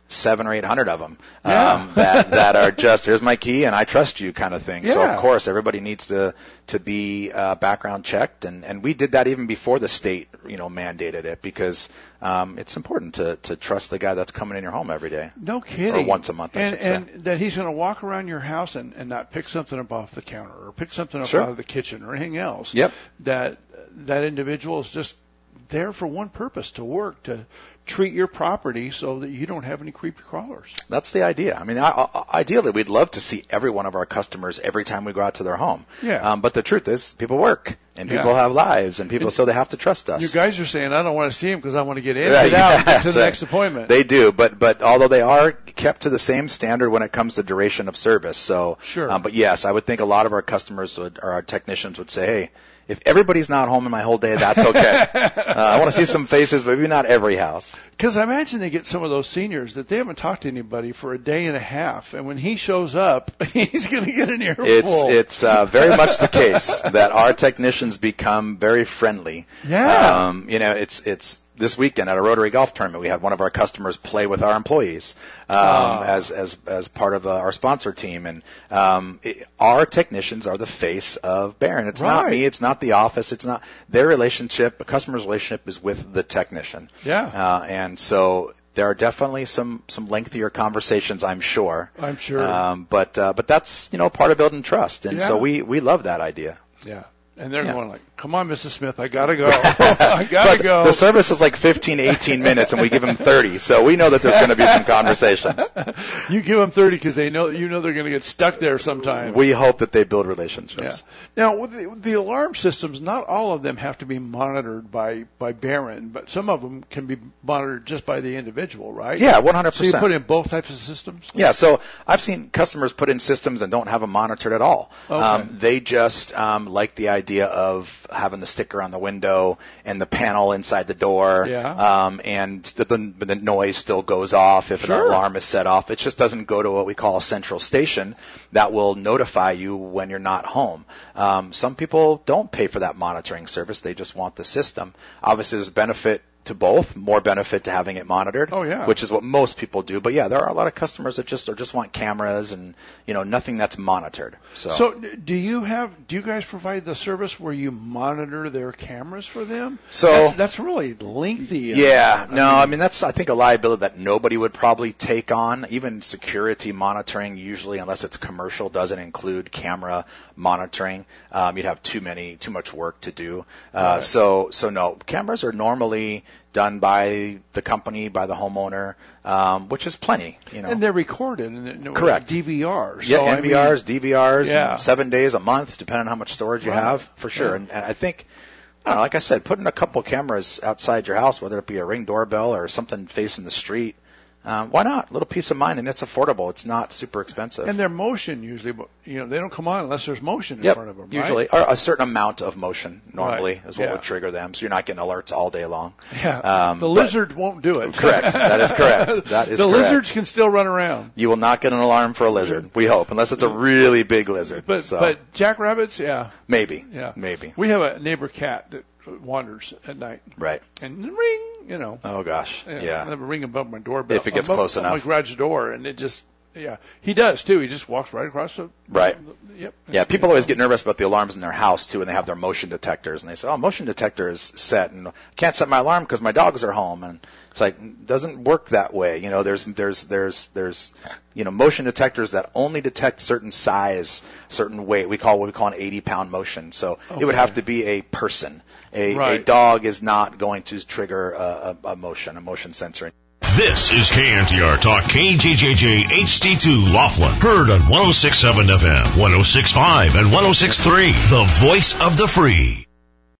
Speaker 13: seven or eight hundred of them
Speaker 2: yeah.
Speaker 13: um, that that are just here's my key and I trust you kind of thing.
Speaker 2: Yeah.
Speaker 13: So of course everybody needs to to be uh, background checked, and and we did that even before the state you know mandated it, because um, it's important to to trust the guy that's coming in your home every day.
Speaker 2: No kidding.
Speaker 13: Or once a month. I
Speaker 2: and
Speaker 13: should say.
Speaker 2: and that he's going to walk around your house and and not pick something up off the counter or pick something up
Speaker 13: Sure.
Speaker 2: out of the kitchen or anything else.
Speaker 13: Yep.
Speaker 2: That that individual is just there for one purpose, to work, to treat your property so that you don't have any creepy crawlers.
Speaker 13: That's the idea. I mean, I, I, ideally, we'd love to see every one of our customers every time we go out to their home.
Speaker 2: Yeah.
Speaker 13: Um, but the truth is, people work, and people
Speaker 2: Yeah.
Speaker 13: have lives, and people,
Speaker 2: And
Speaker 13: so they have to trust us.
Speaker 2: You guys are saying, I don't want to see him because I want to get in
Speaker 13: Right,
Speaker 2: and get out,
Speaker 13: yeah,
Speaker 2: get to the
Speaker 13: right.
Speaker 2: next appointment.
Speaker 13: They do, but but although they are kept to the same standard when it comes to duration of service. So,
Speaker 2: Sure.
Speaker 13: Um, but yes, I would think a lot of our customers would, or our technicians would say, hey, if everybody's not home in my whole day, that's okay. uh, I want to see some faces, but maybe not every house.
Speaker 2: Because I imagine they get some of those seniors that they haven't talked to anybody for a day and a half, and when he shows up, he's going to get an earful.
Speaker 13: It's it's uh, very much the case that our technicians become very friendly.
Speaker 2: Yeah.
Speaker 13: Um, you know, it's it's this weekend at a Rotary Golf tournament, we had one of our customers play with our employees um,
Speaker 2: Oh.
Speaker 13: as as as part of uh, our sponsor team, and um, it, our technicians are the face of Barron. It's not
Speaker 2: Right.
Speaker 13: me. It's not the office. It's not their relationship. The customer's relationship is with the technician.
Speaker 2: Yeah.
Speaker 13: Uh, and so there are definitely some some lengthier conversations, I'm sure.
Speaker 2: I'm sure.
Speaker 13: Um, but uh, but that's you know part of building trust, and
Speaker 2: Yeah.
Speaker 13: so we we love that idea.
Speaker 2: Yeah. And they're
Speaker 13: Yeah.
Speaker 2: going like, come on, Missus Smith, I got to go. I got to
Speaker 13: But
Speaker 2: go.
Speaker 13: The service is like fifteen, eighteen minutes, and we give them thirty, so we know that there's going to be some conversations.
Speaker 2: You give them thirty because they know you know they're going to get stuck there sometime.
Speaker 13: We hope that they build relationships.
Speaker 2: Yeah. Now, with the, the alarm systems, not all of them have to be monitored by, by Barron, but some of them can be monitored just by the individual, right?
Speaker 13: Yeah, one hundred percent.
Speaker 2: So you put in both types of systems?
Speaker 13: Yeah, so I've seen customers put in systems and don't have them monitored at all.
Speaker 2: Okay.
Speaker 13: Um, they just um, like the idea of having the sticker on the window and the panel inside the door,
Speaker 2: Yeah.
Speaker 13: um, and the, the, the noise still goes off if
Speaker 2: Sure.
Speaker 13: an alarm is set off. It just doesn't go to what we call a central station that will notify you when you're not home. Um, some people don't pay for that monitoring service. They just want the system. Obviously, there's benefit to both, more benefit to having it monitored,
Speaker 2: Oh, yeah.
Speaker 13: which is what most people do. But yeah, there are a lot of customers that just or just want cameras and you know nothing that's monitored. So,
Speaker 2: So do you have? Do you guys provide the service where you monitor their cameras for them?
Speaker 13: So-
Speaker 2: that's, that's really lengthy.
Speaker 13: yeah,
Speaker 2: I
Speaker 13: no,
Speaker 2: mean-
Speaker 13: I mean that's I think a liability that nobody would probably take on. Even security monitoring, usually unless it's commercial, doesn't include camera monitoring. Um, you'd have too many, too much work to do. Uh,
Speaker 2: Right.
Speaker 13: So, so no, cameras are normally done by the company, by the homeowner, um, which is plenty. You know,
Speaker 2: And they're recorded and they're,
Speaker 13: Correct.
Speaker 2: D V Rs.
Speaker 13: Yeah,
Speaker 2: so, I
Speaker 13: N V Rs,
Speaker 2: mean,
Speaker 13: D V Rs,
Speaker 2: Yeah.
Speaker 13: and seven days a month, depending on how much storage you
Speaker 2: Right.
Speaker 13: have, for sure.
Speaker 2: Yeah.
Speaker 13: And, and I think, I don't know, like I said, putting a couple cameras outside your house, whether it be a Ring doorbell or something facing the street, um, why not? A little peace of mind, and it's affordable. It's not super expensive.
Speaker 2: And they're motion usually, but you know they don't come on unless there's motion in
Speaker 13: Yep,
Speaker 2: front of them.
Speaker 13: usually,
Speaker 2: right?
Speaker 13: or a certain amount of motion normally
Speaker 2: Right,
Speaker 13: is what
Speaker 2: yeah.
Speaker 13: would trigger them, so you're not getting alerts all day long.
Speaker 2: Yeah.
Speaker 13: Um,
Speaker 2: the
Speaker 13: but-
Speaker 2: lizard won't do it.
Speaker 13: Correct. That is correct. That is
Speaker 2: the
Speaker 13: correct.
Speaker 2: lizards can still run around.
Speaker 13: You will not get an alarm for a lizard, we hope, unless it's a really big lizard.
Speaker 2: But
Speaker 13: so,
Speaker 2: but jackrabbits, yeah,
Speaker 13: maybe,
Speaker 2: yeah,
Speaker 13: maybe.
Speaker 2: We have a neighbor cat that wanders at night
Speaker 13: Right.
Speaker 2: and ring, you know.
Speaker 13: Oh gosh.
Speaker 2: Yeah,
Speaker 13: Yeah.
Speaker 2: I have a ring above my doorbell.
Speaker 13: If it gets
Speaker 2: above,
Speaker 13: close
Speaker 2: above
Speaker 13: enough.
Speaker 2: my garage door, and it just, yeah, he does too. He just walks right across the.
Speaker 13: Right.
Speaker 2: Yep.
Speaker 13: Yeah, people always get nervous about the alarms in their house too, and they have their motion detectors, and they say, "Oh, motion detector is set, and I can't set my alarm because my dogs are home." And it's like, it doesn't work that way. You know, there's there's there's there's you know motion detectors that only detect certain size, certain weight. We call what we call an eighty pound motion. So it would
Speaker 2: Okay.
Speaker 13: have to be a person. A, a
Speaker 2: Right.
Speaker 13: dog is not going to trigger a, a, a motion, a motion sensor.
Speaker 1: This is K N T R Talk, K J J J H D two Laughlin. Heard on one oh six point seven F M, one oh six point five, and one oh six point three. The voice of the free.